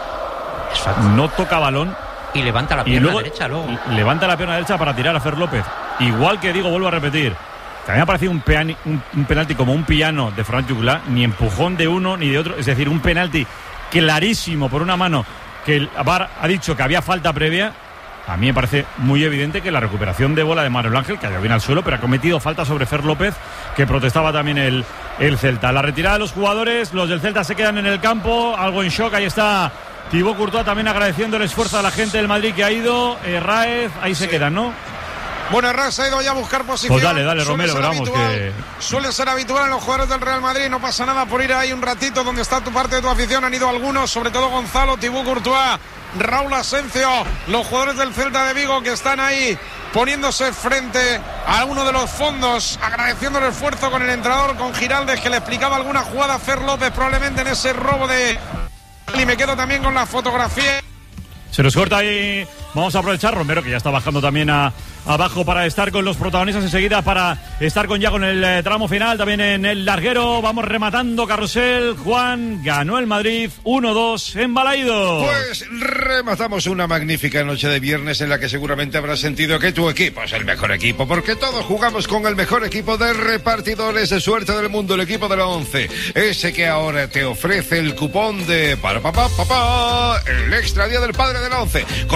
no toca balón y levanta la pierna y luego derecha luego. levanta la pierna derecha para tirar a Fer López. Igual que digo, vuelvo a repetir, que a mí me ha parecido un, peani, un, un penalti como un piano de Franck Jutgla, ni empujón de uno ni de otro, es decir, un penalti clarísimo por una mano, que el V A R ha dicho que había falta previa. A mí me parece muy evidente que la recuperación de bola de Manuel Ángel, que ha ido bien al suelo, pero ha cometido falta sobre Fer López, que protestaba también el, el Celta. La retirada de los jugadores, los del Celta se quedan en el campo, algo en shock. Ahí está Thibaut Courtois también agradeciendo el esfuerzo a la gente del Madrid que ha ido. Eh, Raez, ahí se quedan, ¿no? Bueno, Herrera ha ido ya a buscar posición. Pues dale, dale, Romero, Suele ser vamos, habitual, que... Suele ser habitual en los jugadores del Real Madrid. No pasa nada por ir ahí un ratito donde está tu parte de tu afición. Han ido algunos, sobre todo Gonzalo, Thibaut Courtois, Raúl Asencio, los jugadores del Celta de Vigo, que están ahí poniéndose frente a uno de los fondos, agradeciendo el esfuerzo con el entrenador, con Giraldez, que le explicaba alguna jugada a Fer López probablemente en ese robo de... Y me quedo también con la fotografía. Se nos corta ahí. Vamos a aprovechar Romero, que ya está bajando también a, abajo para estar con los protagonistas enseguida, para estar con ya con el eh, tramo final, también en el larguero. Vamos rematando carrusel. Juan, ganó el Madrid uno dos en Balaídos. Pues rematamos una magnífica noche de viernes en la que seguramente habrás sentido que tu equipo es el mejor equipo, porque todos jugamos con el mejor equipo de repartidores de suerte del mundo, el equipo de la once, ese que ahora te ofrece el cupón de para papá papá, el extra día del padre de la once, con un premio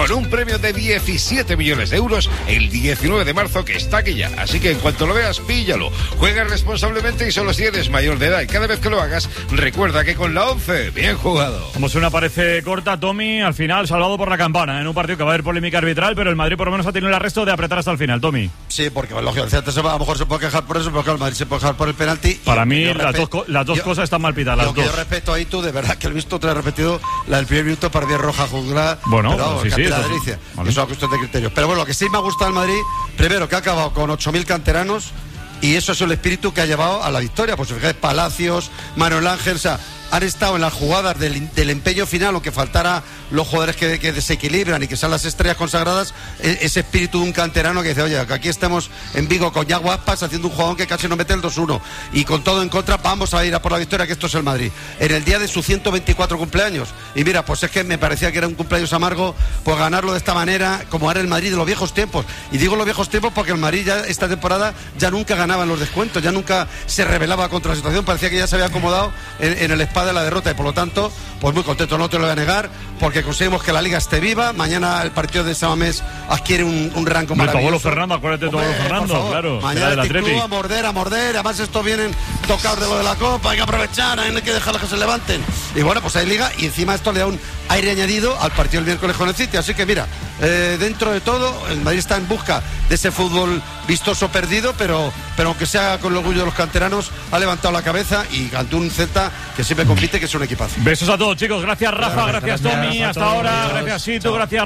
premio de diecisiete millones de euros el diecinueve de marzo, que está aquí ya. Así que en cuanto lo veas, píllalo. Juega responsablemente y solo si eres mayor de edad. Y cada vez que lo hagas, recuerda que con la once, bien jugado. Como suena, parece corta, Tommy, al final salvado por la campana, en un partido que va a haber polémica arbitral, pero el Madrid por lo menos ha tenido el arresto de apretar hasta el final, Tommy. Sí, porque lógico, el Celta a lo mejor se puede quejar por eso, pero el Madrid se puede quejar por el penalti. Para mí las dos, las dos yo, cosas están mal pitadas, las lo dos. Que yo respeto ahí tú, de verdad, que he visto, te lo he repetido, la del primer minuto para diez roja juglar. Bueno, pero, sí, sí, eso, delicia. Vale. Eso es cuestión de criterio. Pero bueno, lo que sí me ha gustado al Madrid, primero que ha acabado con ocho mil canteranos, y eso es el espíritu que ha llevado a la victoria. Pues fíjate, Palacios, Manuel Ángel, o sea, han estado en las jugadas del, del empeño final, aunque faltara los jugadores que, que desequilibran y que sean las estrellas consagradas, ese espíritu de un canterano que dice, oye, que aquí estamos en Vigo con Yago Aspas haciendo un jugador que casi nos mete el dos uno, y con todo en contra vamos a ir a por la victoria, que esto es el Madrid, en el día de su ciento veinticuatro cumpleaños. Y mira, pues es que me parecía que era un cumpleaños amargo, pues ganarlo de esta manera, como era el Madrid de los viejos tiempos. Y digo los viejos tiempos porque el Madrid ya esta temporada ya nunca ganaba en los descuentos, ya nunca se rebelaba contra la situación, parecía que ya se había acomodado en, en el spa de la derrota, y por lo tanto, pues muy contento, no te lo voy a negar, porque conseguimos que la Liga esté viva. Mañana el partido de Samamés adquiere un, un rango maravilloso. maravilloso. Tu abuelo Fernando, acuérdate de tu abuelo Fernando, claro. Mañana el club a morder, a morder. Además, estos vienen tocados de lo de la Copa, hay que aprovechar, hay que dejarlos que se levanten. Y bueno, pues hay Liga, y encima esto le da un aire añadido al partido del miércoles con el City. Así que mira, eh, dentro de todo, el Madrid está en busca de ese fútbol vistoso perdido, pero, pero aunque sea con el orgullo de los canteranos, ha levantado la cabeza y ante un Celta que siempre compite, que es un equipazo. Besos a todos, chicos. Gracias, Rafa. Gracias, gracias Tommy. a Hasta todos. ahora. Adiós. Gracias, Sito. Chao. Gracias,